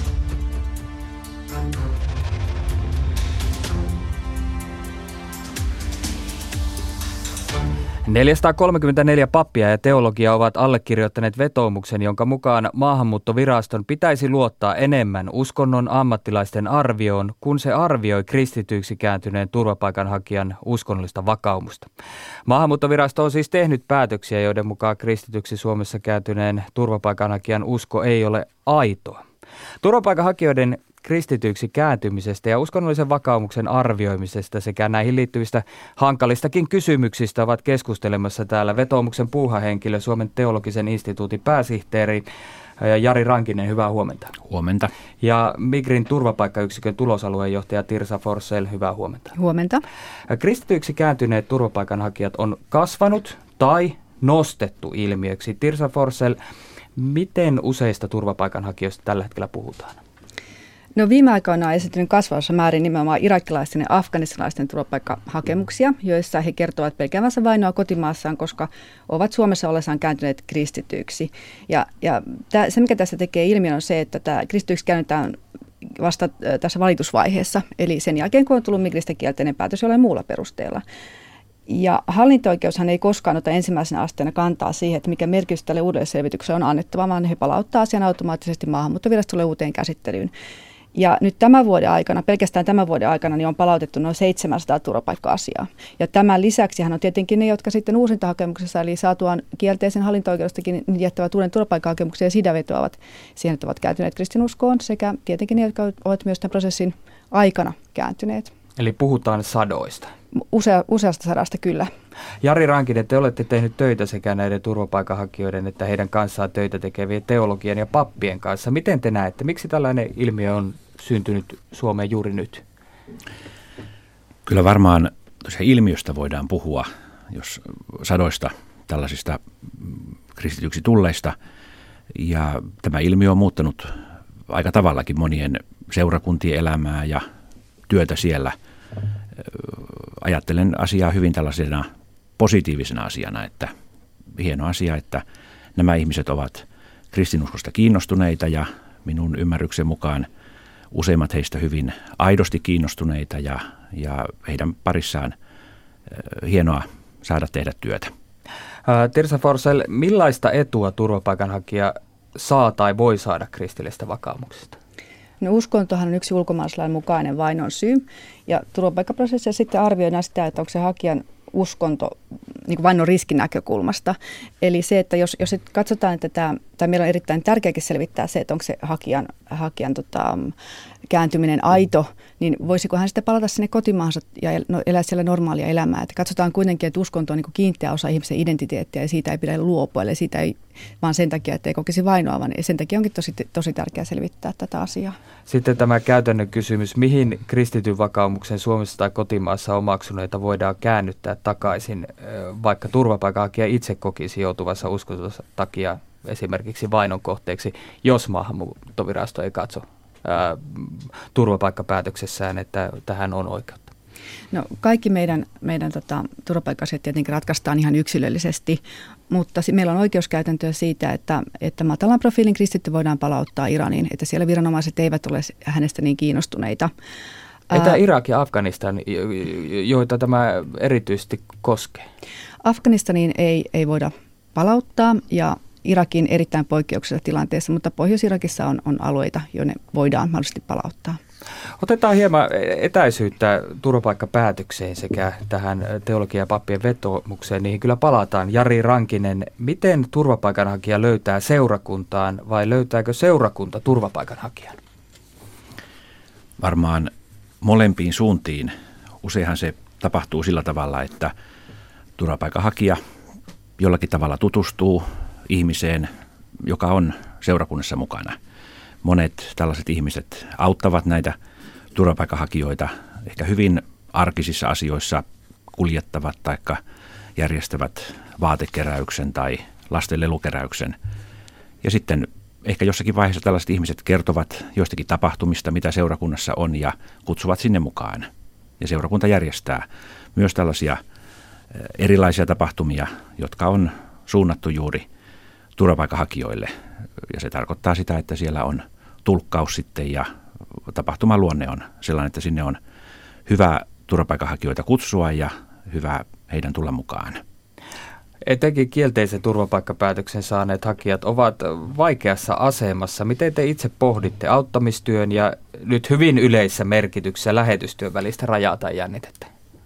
neljäsataakolmekymmentäneljä pappia ja teologia ovat allekirjoittaneet vetoomuksen, jonka mukaan maahanmuuttoviraston pitäisi luottaa enemmän uskonnon ammattilaisten arvioon, kun se arvioi kristityiksi kääntyneen turvapaikanhakijan uskonnollista vakaumusta. Maahanmuuttovirasto on siis tehnyt päätöksiä, joiden mukaan kristityksi Suomessa kääntyneen turvapaikanhakijan usko ei ole aitoa. Turvapaikanhakijoiden kristityiksi kääntymisestä ja uskonnollisen vakaumuksen arvioimisesta sekä näihin liittyvistä hankalistakin kysymyksistä ovat keskustelemassa täällä vetoomuksen puuhahenkilö, Suomen teologisen instituutin pääsihteeri Jari Rankinen. Hyvää huomenta. Huomenta. Ja Migrin turvapaikkayksikön tulosalueenjohtaja Tirsa Forssell. Hyvää huomenta. Huomenta. Kristityiksi kääntyneet turvapaikanhakijat on kasvanut tai nostettu ilmiöksi. Tirsa Forssell, miten useista turvapaikanhakijoista tällä hetkellä puhutaan? No viime aikoina on esiintynyt kasvavassa määrin nimenomaan irakilaisten ja afganistalaisten turvapaikkahakemuksia, joissa he kertovat pelkäävänsä vainoa kotimaassaan, koska ovat Suomessa ollessaan kääntyneet kristityiksi. Ja, ja tämä, se, mikä tässä tekee ilmiön, on se, että tämä kristityiksi käännytään vasta tässä valitusvaiheessa, eli sen jälkeen, kun on tullut Migristä kielteinen päätös jollain muulla perusteella. Ja hallinto-oikeushan ei koskaan ota ensimmäisenä asteena kantaa siihen, että mikä merkitys tälle uudelle selvitykselle on annettava, vaan he palauttaa asian automaattisesti maahanmuuttovirastolle uuteen käsittelyyn. Ja nyt tämän vuoden aikana, pelkästään tämän vuoden aikana, niin on palautettu noin seitsemänsataa turvapaikka-asiaa. Ja tämän lisäksi hän on tietenkin ne, jotka sitten uusintahakemuksessa, eli saatuaan kielteisen hallinto-oikeudestakin jättävät uuden turvapaikkahakemuksen ja sitä vetoavat siihen, että ovat kääntyneet kristinuskoon, sekä tietenkin ne, jotka ovat myös tämän prosessin aikana kääntyneet. Eli puhutaan sadoista. Usea, useasta sadasta kyllä. Jari Rankinen, te olette tehnyt töitä sekä näiden turvapaikanhakijoiden että heidän kanssaan töitä tekevien teologian ja pappien kanssa. Miten te näette, miksi tällainen ilmiö on syntynyt Suomeen juuri nyt? Kyllä varmaan tosiaan ilmiöstä voidaan puhua, jos sadoista tällaisista kristityksi tulleista. Ja tämä ilmiö on muuttanut aika tavallakin monien seurakuntien elämää ja työtä siellä. Ajattelen asiaa hyvin tällaisena positiivisena asiana, että hieno asia, että nämä ihmiset ovat kristinuskosta kiinnostuneita ja minun ymmärryksen mukaan useimmat heistä hyvin aidosti kiinnostuneita ja, ja heidän parissaan hienoa saada tehdä työtä. Tirsa Forssell, millaista etua turvapaikanhakija saa tai voi saada kristillisestä vakaumuksesta? No uskontohan on yksi ulkomaalaislain mukainen vainon syy, ja turvapaikkaprosessissa sitten arvioidaan sitä, että onko se hakijan uskonto niin kuin vainon riskin näkökulmasta. Eli se, että jos, jos katsotaan, että tämä, tai meillä on erittäin tärkeäkin selvittää se, että onko se hakijan, hakijan tota, kääntyminen aito, niin voisiko hän sitten palata sinne kotimaansa ja elää siellä normaalia elämää. Että katsotaan kuitenkin, että uskonto on niin kuin kiinteä osa ihmisen identiteettiä ja siitä ei pidä luopua, eli siitä ei vaan sen takia, että ei kokisi vainoa, vaan sen takia onkin tosi, tosi tärkeää selvittää tätä asiaa. Sitten tämä käytännön kysymys, mihin kristityn vakaumuksen Suomessa tai kotimaassa omaksuneita voidaan käännyttää takaisin, vaikka turvapaikanhakija itse kokisi joutuvassa uskontonsa takia esimerkiksi vainon kohteeksi, jos maahanmuuttovirasto ei katso ää, turvapaikkapäätöksessään, että tähän on oikeutta. No kaikki meidän, meidän tota, turvapaikka-asiat tietenkin ratkaistaan ihan yksilöllisesti, mutta meillä on oikeuskäytäntöä siitä, että, että matalan profiilin kristitty voidaan palauttaa Iraniin, että siellä viranomaiset eivät ole hänestä niin kiinnostuneita. Entä Irak ja Afganistan, joita tämä erityisesti koskee? Afganistaniin ei, ei voida palauttaa ja Irakin erittäin poikkeuksellisessa tilanteessa, mutta Pohjois-Irakissa on, on alueita, joille voidaan mahdollisesti palauttaa. Otetaan hieman etäisyyttä turvapaikkapäätökseen sekä tähän teologian ja pappien vetoomukseen. Niihin kyllä palataan. Jari Rankinen, miten turvapaikanhakija löytää seurakuntaan vai löytääkö seurakunta turvapaikanhakijan? Varmaan molempiin suuntiin. Useinhan se tapahtuu sillä tavalla, että turvapaikanhakija jollakin tavalla tutustuu ihmiseen, joka on seurakunnassa mukana. Monet tällaiset ihmiset auttavat näitä turvapaikanhakijoita ehkä hyvin arkisissa asioissa, kuljettavat tai järjestävät vaatekeräyksen tai lasten lelukeräyksen. Ja sitten ehkä jossakin vaiheessa tällaiset ihmiset kertovat joistakin tapahtumista, mitä seurakunnassa on, ja kutsuvat sinne mukaan. Ja seurakunta järjestää myös tällaisia erilaisia tapahtumia, jotka on suunnattu juuri turvapaikanhakijoille. Ja se tarkoittaa sitä, että siellä on tulkkaus sitten ja tapahtuman luonne on sellainen, että sinne on hyvä turvapaikanhakijoita kutsua ja hyvä heidän tulla mukaan. Etenkin kielteisen turvapaikkapäätöksen saaneet hakijat ovat vaikeassa asemassa. Miten te itse pohditte auttamistyön ja nyt hyvin yleisessä merkityksessä lähetystyön välistä rajaa tai jännitettä?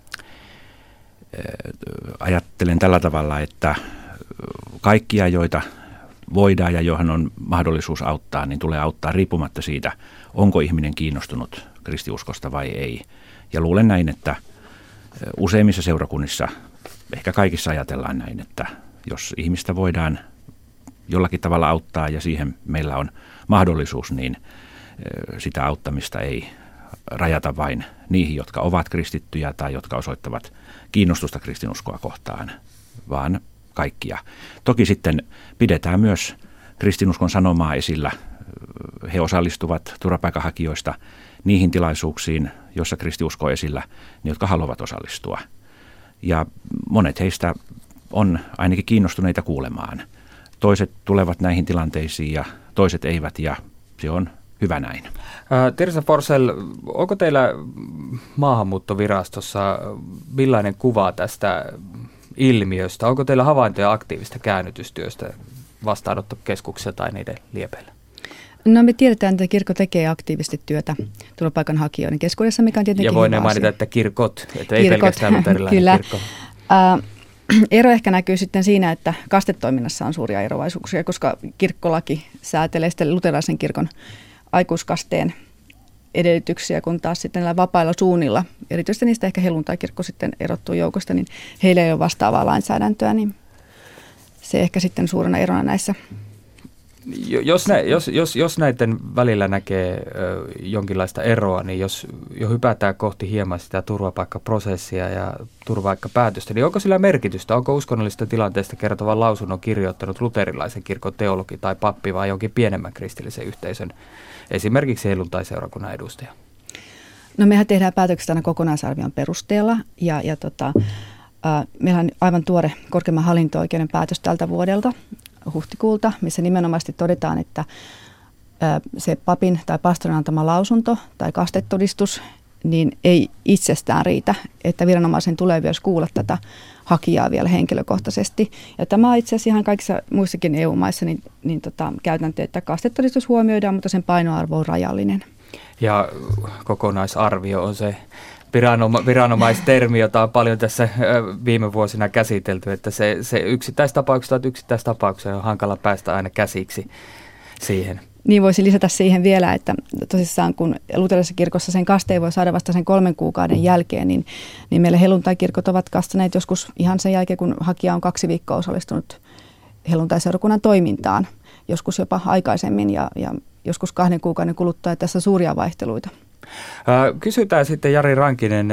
Ajattelen tällä tavalla, että kaikkia, joita voidaan ja johon on mahdollisuus auttaa, niin tulee auttaa riippumatta siitä, onko ihminen kiinnostunut kristiuskosta vai ei. Ja luulen näin, että useimmissa seurakunnissa, ehkä kaikissa ajatellaan näin, että jos ihmistä voidaan jollakin tavalla auttaa ja siihen meillä on mahdollisuus, niin sitä auttamista ei rajata vain niihin, jotka ovat kristittyjä tai jotka osoittavat kiinnostusta kristinuskoa kohtaan, vaan kaikkia. Toki sitten pidetään myös kristinuskon sanomaa esillä. He osallistuvat turvapaikanhakijoista niihin tilaisuuksiin, joissa kristiusko on esillä, ne jotka haluavat osallistua. Ja monet heistä on ainakin kiinnostuneita kuulemaan. Toiset tulevat näihin tilanteisiin ja toiset eivät, ja se on hyvä näin. Tirsa Forsell, onko teillä maahanmuuttovirastossa millainen kuva tästä ilmiöstä? Onko teillä havaintoja aktiivista käännytystyöstä vastaanottokeskuksessa tai niiden liepeillä? No me tiedetään, että kirkko tekee aktiivisesti työtä turvapaikanhakijoiden keskuudessa, mikä on tietenkin ja voin mainita, että kirkot, että ei pelkästään luterilainen kyllä. kirkko. Äh, ero ehkä näkyy sitten siinä, että kastetoiminnassa on suuria eroavaisuuksia, koska kirkkolaki säätelee sitten luterilaisen kirkon aikuiskasteen edellytyksiä, kun taas sitten näillä vapailla suunnilla, erityisesti niistä ehkä helluntaikirkko sitten erottuu joukosta, niin heillä ei ole vastaavaa lainsäädäntöä, niin se ehkä sitten suurena erona näissä. Jos, nä, jos, jos, jos näiden välillä näkee ö, jonkinlaista eroa, niin jos jo hypätään kohti hieman sitä turvapaikkaprosessia ja turvapaikkapäätöstä, niin onko sillä merkitystä? Onko uskonnollista tilanteesta kertovan lausunnon kirjoittanut luterilaisen kirkon teologi tai pappi vai jonkin pienemmän kristillisen yhteisön, esimerkiksi helluntai-seurakunnan edustaja? No mehän tehdään päätökset aina kokonaisarvion perusteella ja, ja tota, äh, meillä on aivan tuore korkeimman hallinto-oikeuden päätös tältä vuodelta, huhtikuulta, missä nimenomaisesti todetaan, että se papin tai pastorin antama lausunto tai kastetodistus niin ei itsestään riitä, että viranomaisen tulee myös kuulla tätä hakijaa vielä henkilökohtaisesti. Ja tämä on itse asiassa ihan kaikissa muissakin E U-maissa niin, niin tota, käytäntö, että kastetodistus huomioidaan, mutta sen painoarvo on rajallinen. Ja kokonaisarvio on se Viranoma- viranomaistermi, jota on paljon tässä viime vuosina käsitelty, että se, se yksittäistapauksesta tai yksittäistapauksessa on hankala päästä aina käsiksi siihen. Niin voisi lisätä siihen vielä, että tosissaan kun luterilaisessa kirkossa sen kasteen voi saada vasta sen kolmen kuukauden jälkeen, niin, niin meillä helluntai-kirkot ovat kastaneet joskus ihan sen jälkeen, kun hakija on kaksi viikkoa osallistunut helluntai-seurakunnan toimintaan, joskus jopa aikaisemmin ja, ja joskus kahden kuukauden kuluttua, ja tässä on suuria vaihteluita. Kysytään sitten Jari Rankinen,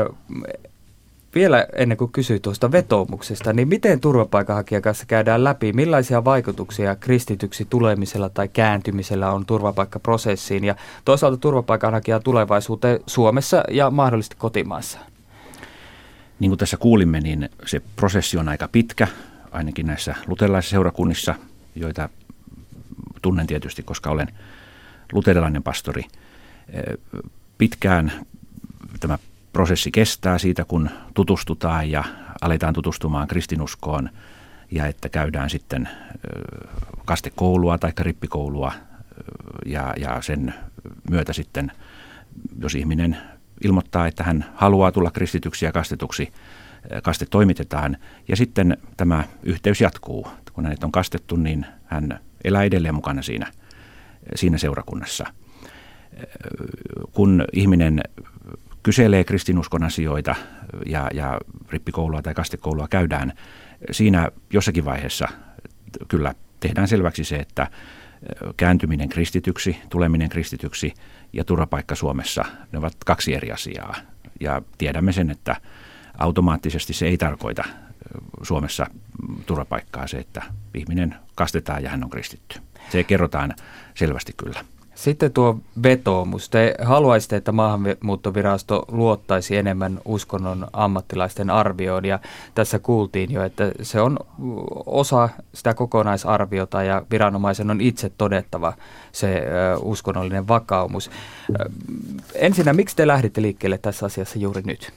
vielä ennen kuin kysyy tuosta vetoomuksesta, niin miten turvapaikanhakijan kanssa käydään läpi, millaisia vaikutuksia kristityksi tulemisella tai kääntymisellä on turvapaikkaprosessiin ja toisaalta turvapaikanhakijan tulevaisuuteen Suomessa ja mahdollisesti kotimaassa? Niin kuin tässä kuulimme, niin se prosessi on aika pitkä, ainakin näissä luterilaisissa seurakunnissa, joita tunnen tietysti, koska olen luterilainen pastori. Pitkään tämä prosessi kestää siitä, kun tutustutaan ja aletaan tutustumaan kristinuskoon ja että käydään sitten kastekoulua tai rippikoulua ja, ja sen myötä sitten, jos ihminen ilmoittaa, että hän haluaa tulla kristityksi ja kastetuksi, kaste toimitetaan ja sitten tämä yhteys jatkuu. Kun hänet on kastettu, niin hän elää edelleen mukana siinä, siinä seurakunnassa. Kun ihminen kyselee kristinuskon asioita ja, ja rippikoulua tai kastekoulua käydään, siinä jossakin vaiheessa kyllä tehdään selväksi se, että kääntyminen kristityksi, tuleminen kristityksi ja turvapaikka Suomessa, ne ovat kaksi eri asiaa. Ja tiedämme sen, että automaattisesti se ei tarkoita Suomessa turvapaikkaa se, että ihminen kastetaan ja hän on kristitty. Se kerrotaan selvästi kyllä. Sitten tuo vetoomus. Te haluaisitte, että maahanmuuttovirasto luottaisi enemmän uskonnon ammattilaisten arvioon ja tässä kuultiin jo, että se on osa sitä kokonaisarviota ja viranomaisen on itse todettava se uskonnollinen vakaumus. Ensinnä, miksi te lähditte liikkeelle tässä asiassa juuri nyt?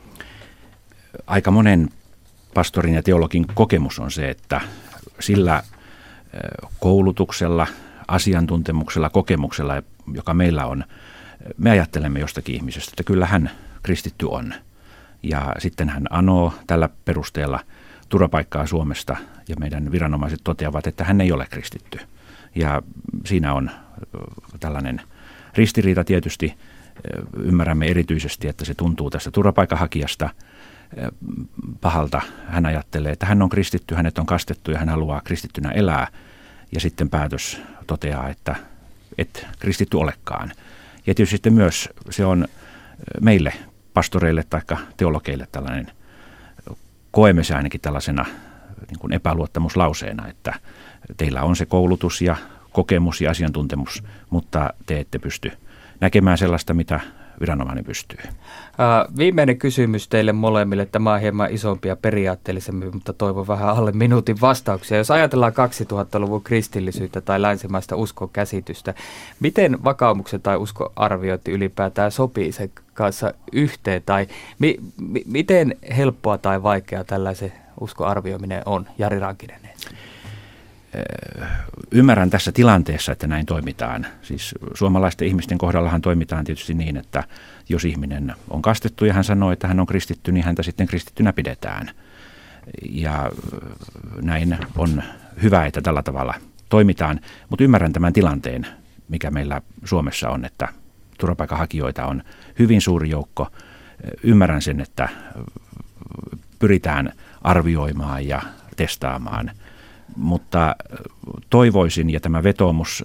Aika monen pastorin ja teologin kokemus on se, että sillä koulutuksella, asiantuntemuksella, kokemuksella, joka meillä on, me ajattelemme jostakin ihmisestä, että kyllä hän kristitty on. Ja sitten hän anoo tällä perusteella turvapaikkaa Suomesta ja meidän viranomaiset toteavat, että hän ei ole kristitty. Ja siinä on tällainen ristiriita tietysti. Ymmärrämme erityisesti, että se tuntuu tästä turvapaikanhakijasta pahalta. Hän ajattelee, että hän on kristitty, hänet on kastettu ja hän haluaa kristittynä elää. Ja sitten päätös toteaa, että et kristitty olekaan. Ja tietysti sitten myös se on meille pastoreille tai teologeille tällainen, koemme se ainakin tällaisena niin kuin epäluottamuslauseena, että teillä on se koulutus ja kokemus ja asiantuntemus, mutta te ette pysty näkemään sellaista, mitä viranomainen pystyy. Uh, viimeinen kysymys teille molemmille. Tämä on hieman isompi ja periaatteellisempi, mutta toivon vähän alle minuutin vastauksia. Jos ajatellaan kaksituhattaluvun kristillisyyttä tai länsimaista uskokäsitystä, miten vakaumuksen tai uskoarviointi ylipäätään sopii sen kanssa yhteen? Tai mi- mi- miten helppoa tai vaikeaa tällaisen uskoarvioiminen on? Jari Rankinen. Ymmärrän tässä tilanteessa, että näin toimitaan. Siis suomalaisten ihmisten kohdallahan toimitaan tietysti niin, että jos ihminen on kastettu ja hän sanoo, että hän on kristitty, niin häntä sitten kristittynä pidetään. Ja näin on hyvä, että tällä tavalla toimitaan, mutta ymmärrän tämän tilanteen, mikä meillä Suomessa on, että turvapaikanhakijoita on hyvin suuri joukko. Ymmärrän sen, että pyritään arvioimaan ja testaamaan. Mutta toivoisin, ja tämä vetoomus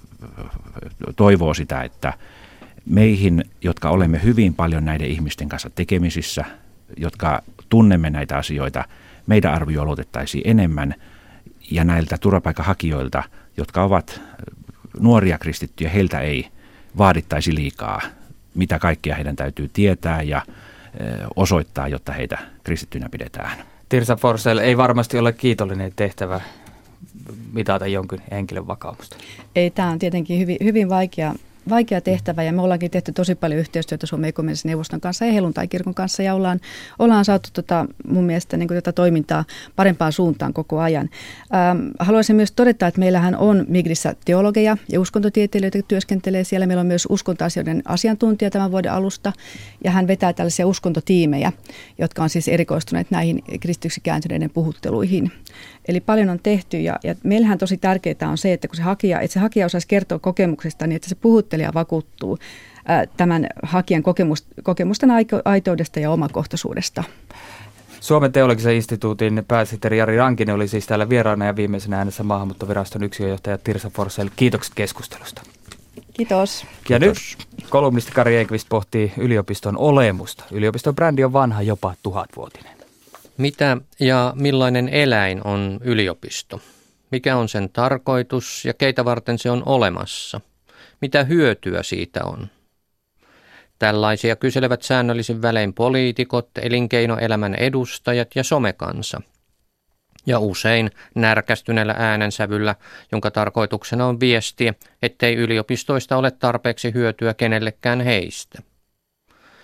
toivoo sitä, että meihin, jotka olemme hyvin paljon näiden ihmisten kanssa tekemisissä, jotka tunnemme näitä asioita, meidän arvio luotettaisiin enemmän, ja näiltä turvapaikanhakijoilta, jotka ovat nuoria kristittyjä, heiltä ei vaadittaisi liikaa, mitä kaikkea heidän täytyy tietää ja osoittaa, jotta heitä kristittynä pidetään. Tirsa Forsell, ei varmasti ole kiitollinen tehtävä mitata jonkin henkilön vakaumusta. Ei, tämä on tietenkin hyvin, hyvin vaikea, vaikea tehtävä ja me ollaankin tehty tosi paljon yhteistyötä Suomen ekumeenisen neuvoston kanssa ja helluntai-kirkon kanssa ja ollaan, ollaan saatu tota, mun mielestä niin kuin tätä toimintaa parempaan suuntaan koko ajan. Ähm, haluaisin myös todeta, että meillähän on Migrissä teologeja ja uskontotieteilijöitä, jotka työskentelee siellä. Meillä on myös uskontoasioiden asiantuntija tämän vuoden alusta ja hän vetää tällaisia uskontotiimejä, jotka on siis erikoistuneet näihin kristityksi kääntyneiden puhutteluihin. Eli paljon on tehty ja, ja meillähän tosi tärkeää on se, että kun se hakija, että se hakija osaisi kertoa kokemuksesta, niin että se puhuttelija vakuuttuu ää, tämän hakijan kokemus, kokemusten aitoudesta ja omakohtaisuudesta. Suomen teologisen instituutin pääsihteeri Jari Rankinen oli siis täällä vieraana ja viimeisenä äänessä maahanmuuttoviraston yksikönjohtaja Tirsa Forsell. Kiitokset keskustelusta. Kiitos. Ja Kiitos. Nyt kolumnisti Kari Enqvist pohtii yliopiston olemusta. Yliopiston brändi on vanha, jopa tuhatvuotinen. Mitä ja millainen eläin on yliopisto? Mikä on sen tarkoitus ja keitä varten se on olemassa? Mitä hyötyä siitä on? Tällaisia kyselevät säännöllisin välein poliitikot, elinkeinoelämän edustajat ja somekansa. Ja usein närkästyneellä äänensävyllä, jonka tarkoituksena on viestiä, ettei yliopistoista ole tarpeeksi hyötyä kenellekään heistä.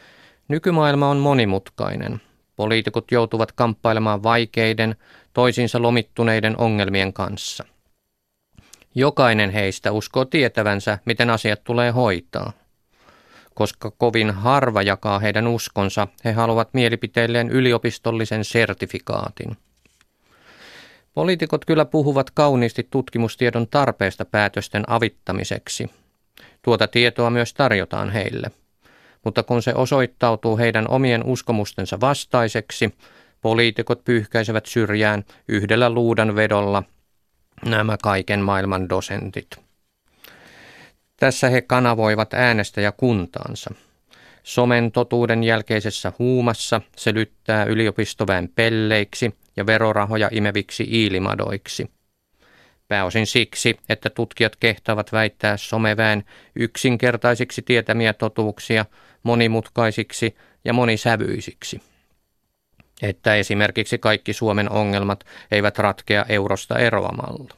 Nykymaailma on monimutkainen. Poliitikot joutuvat kamppailemaan vaikeiden, toisiinsa lomittuneiden ongelmien kanssa. Jokainen heistä uskoo tietävänsä, miten asiat tulee hoitaa. Koska kovin harva jakaa heidän uskonsa, he haluavat mielipiteilleen yliopistollisen sertifikaatin. Poliitikot kyllä puhuvat kauniisti tutkimustiedon tarpeesta päätösten avittamiseksi. Tuota tietoa myös tarjotaan heille. Mutta kun se osoittautuu heidän omien uskomustensa vastaiseksi, poliitikot pyyhkäisevät syrjään yhdellä luudan vedolla nämä kaiken maailman dosentit. Tässä he kanavoivat äänestäjäkuntaansa. Somen totuuden jälkeisessä huumassa se lyttää yliopistoväen pelleiksi ja verorahoja imeviksi iilimadoiksi. Pääosin siksi, että tutkijat kehtaavat väittää someväen yksinkertaisiksi tietämiä totuuksia monimutkaisiksi ja monisävyisiksi. Että esimerkiksi kaikki Suomen ongelmat eivät ratkea eurosta eroamalla.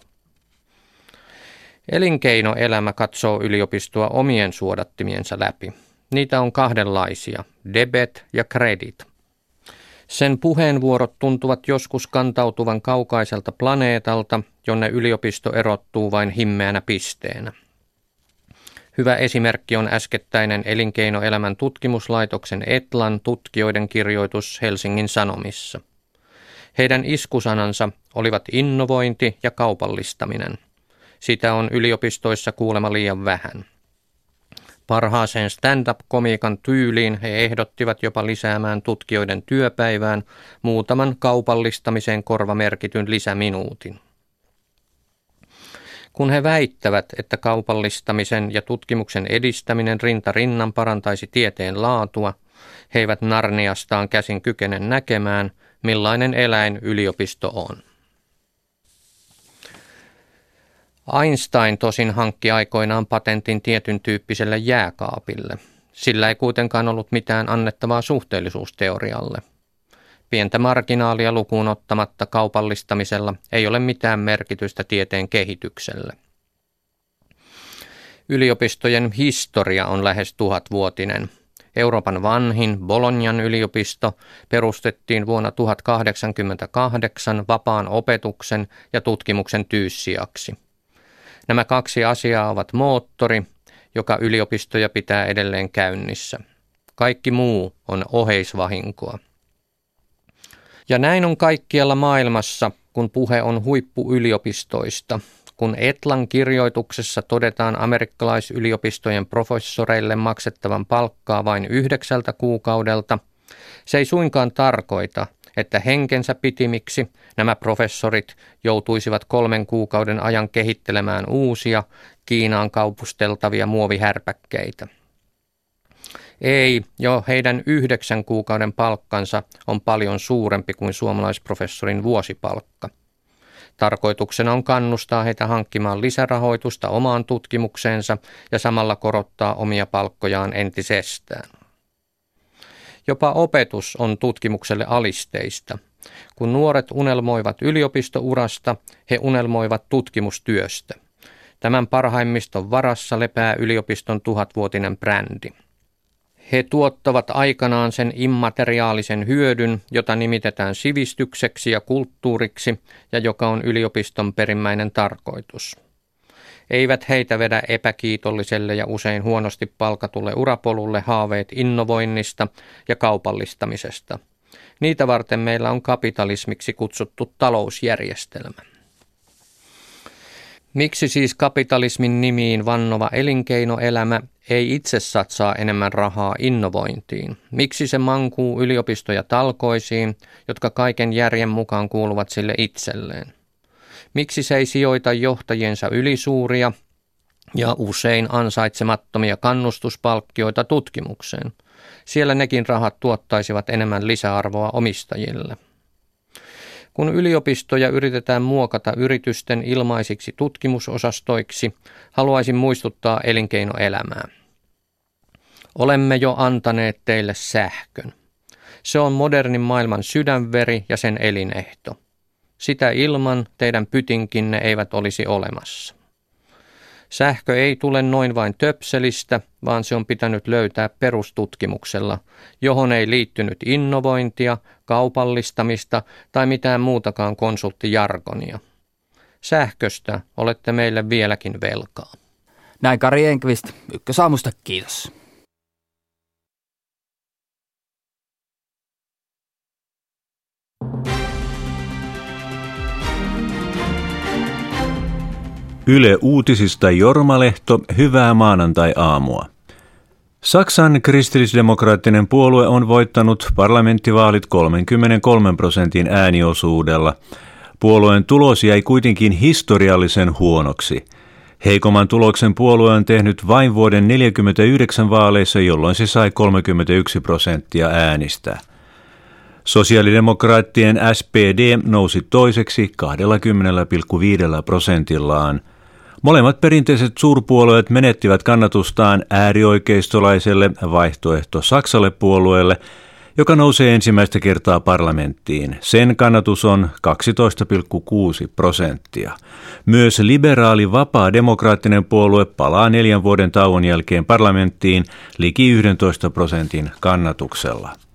Elinkeinoelämä katsoo yliopistoa omien suodattimiensa läpi. Niitä on kahdenlaisia, debet ja credit. Sen puheenvuorot tuntuvat joskus kantautuvan kaukaiselta planeetalta, jonne yliopisto erottuu vain himmeänä pisteenä. Hyvä esimerkki on äskettäinen elinkeinoelämän tutkimuslaitoksen Etlan tutkijoiden kirjoitus Helsingin Sanomissa. Heidän iskusanansa olivat innovointi ja kaupallistaminen. Sitä on yliopistoissa kuulemma liian vähän. Parhaaseen stand-up-komiikan tyyliin he ehdottivat jopa lisäämään tutkijoiden työpäivään muutaman kaupallistamiseen korvamerkityn lisäminuutin. Kun he väittävät, että kaupallistamisen ja tutkimuksen edistäminen rinta rinnan parantaisi tieteen laatua, he eivät Narniastaan käsin kykene näkemään, millainen eläin yliopisto on. Einstein tosin hankki aikoinaan patentin tietyn tyyppiselle jääkaapille. Sillä ei kuitenkaan ollut mitään annettavaa suhteellisuusteorialle. Pientä marginaalia lukuun ottamatta kaupallistamisella ei ole mitään merkitystä tieteen kehitykselle. Yliopistojen historia on lähes tuhatvuotinen. Euroopan vanhin Bolognan yliopisto perustettiin vuonna tuhatkahdeksansataakahdeksankymmentäkahdeksan vapaan opetuksen ja tutkimuksen tyyssijaksi. Nämä kaksi asiaa ovat moottori, joka yliopistoja pitää edelleen käynnissä. Kaikki muu on oheisvahinkoa. Ja näin on kaikkialla maailmassa, kun puhe on huippuyliopistoista. Kun Etlan kirjoituksessa todetaan amerikkalaisyliopistojen professoreille maksettavan palkkaa vain yhdeksältä kuukaudelta, se ei suinkaan tarkoita, että henkensä pitimiksi nämä professorit joutuisivat kolmen kuukauden ajan kehittelemään uusia Kiinaan kaupusteltavia muovihärpäkkeitä. Ei, jo heidän yhdeksän kuukauden palkkansa on paljon suurempi kuin suomalaisprofessorin vuosipalkka. Tarkoituksena on kannustaa heitä hankkimaan lisärahoitusta omaan tutkimukseensa ja samalla korottaa omia palkkojaan entisestään. Jopa opetus on tutkimukselle alisteista. Kun nuoret unelmoivat yliopistourasta, he unelmoivat tutkimustyöstä. Tämän parhaimmiston varassa lepää yliopiston tuhatvuotinen brändi. He tuottavat aikanaan sen immateriaalisen hyödyn, jota nimitetään sivistykseksi ja kulttuuriksi ja joka on yliopiston perimmäinen tarkoitus. Eivät heitä vedä epäkiitolliselle ja usein huonosti palkatulle urapolulle haaveet innovoinnista ja kaupallistamisesta. Niitä varten meillä on kapitalismiksi kutsuttu talousjärjestelmä. Miksi siis kapitalismin nimiin vannova elinkeinoelämä ei itse satsaa enemmän rahaa innovointiin? Miksi se mankuu yliopistoja talkoisiin, jotka kaiken järjen mukaan kuuluvat sille itselleen? Miksi se ei sijoita johtajiensa ylisuuria ja usein ansaitsemattomia kannustuspalkkioita tutkimukseen? Siellä nekin rahat tuottaisivat enemmän lisäarvoa omistajille. Kun yliopistoja yritetään muokata yritysten ilmaisiksi tutkimusosastoiksi, haluaisin muistuttaa elinkeinoelämää. Olemme jo antaneet teille sähkön. Se on modernin maailman sydänveri ja sen elinehto. Sitä ilman teidän pytinkinne eivät olisi olemassa. Sähkö ei tule noin vain töpselistä, vaan se on pitänyt löytää perustutkimuksella, johon ei liittynyt innovointia, kaupallistamista tai mitään muutakaan konsulttijargonia. Sähköstä olette meille vieläkin velkaa. Näin Kari Enqvist, Ykkösaamusta, kiitos. Yle Uutisista Jorma Lehto, hyvää maanantai-aamua. Saksan kristillisdemokraattinen puolue on voittanut parlamenttivaalit kolmekymmentäkolme prosentin ääniosuudella. Puolueen tulos jäi kuitenkin historiallisen huonoksi. Heikomman tuloksen puolue on tehnyt vain vuoden neljäkymmentäyhdeksän vaaleissa, jolloin se sai kolmekymmentäyksi prosenttia äänistä. Sosiaalidemokraattien S P D nousi toiseksi kaksikymmentä pilkku viisi prosentillaan. Molemmat perinteiset suurpuolueet menettivät kannatustaan äärioikeistolaiselle vaihtoehto Saksalle puolueelle, joka nousee ensimmäistä kertaa parlamenttiin. Sen kannatus on kaksitoista pilkku kuusi prosenttia. Myös liberaali vapaa demokraattinen puolue palaa neljän vuoden tauon jälkeen parlamenttiin liki yksitoista prosentin kannatuksella.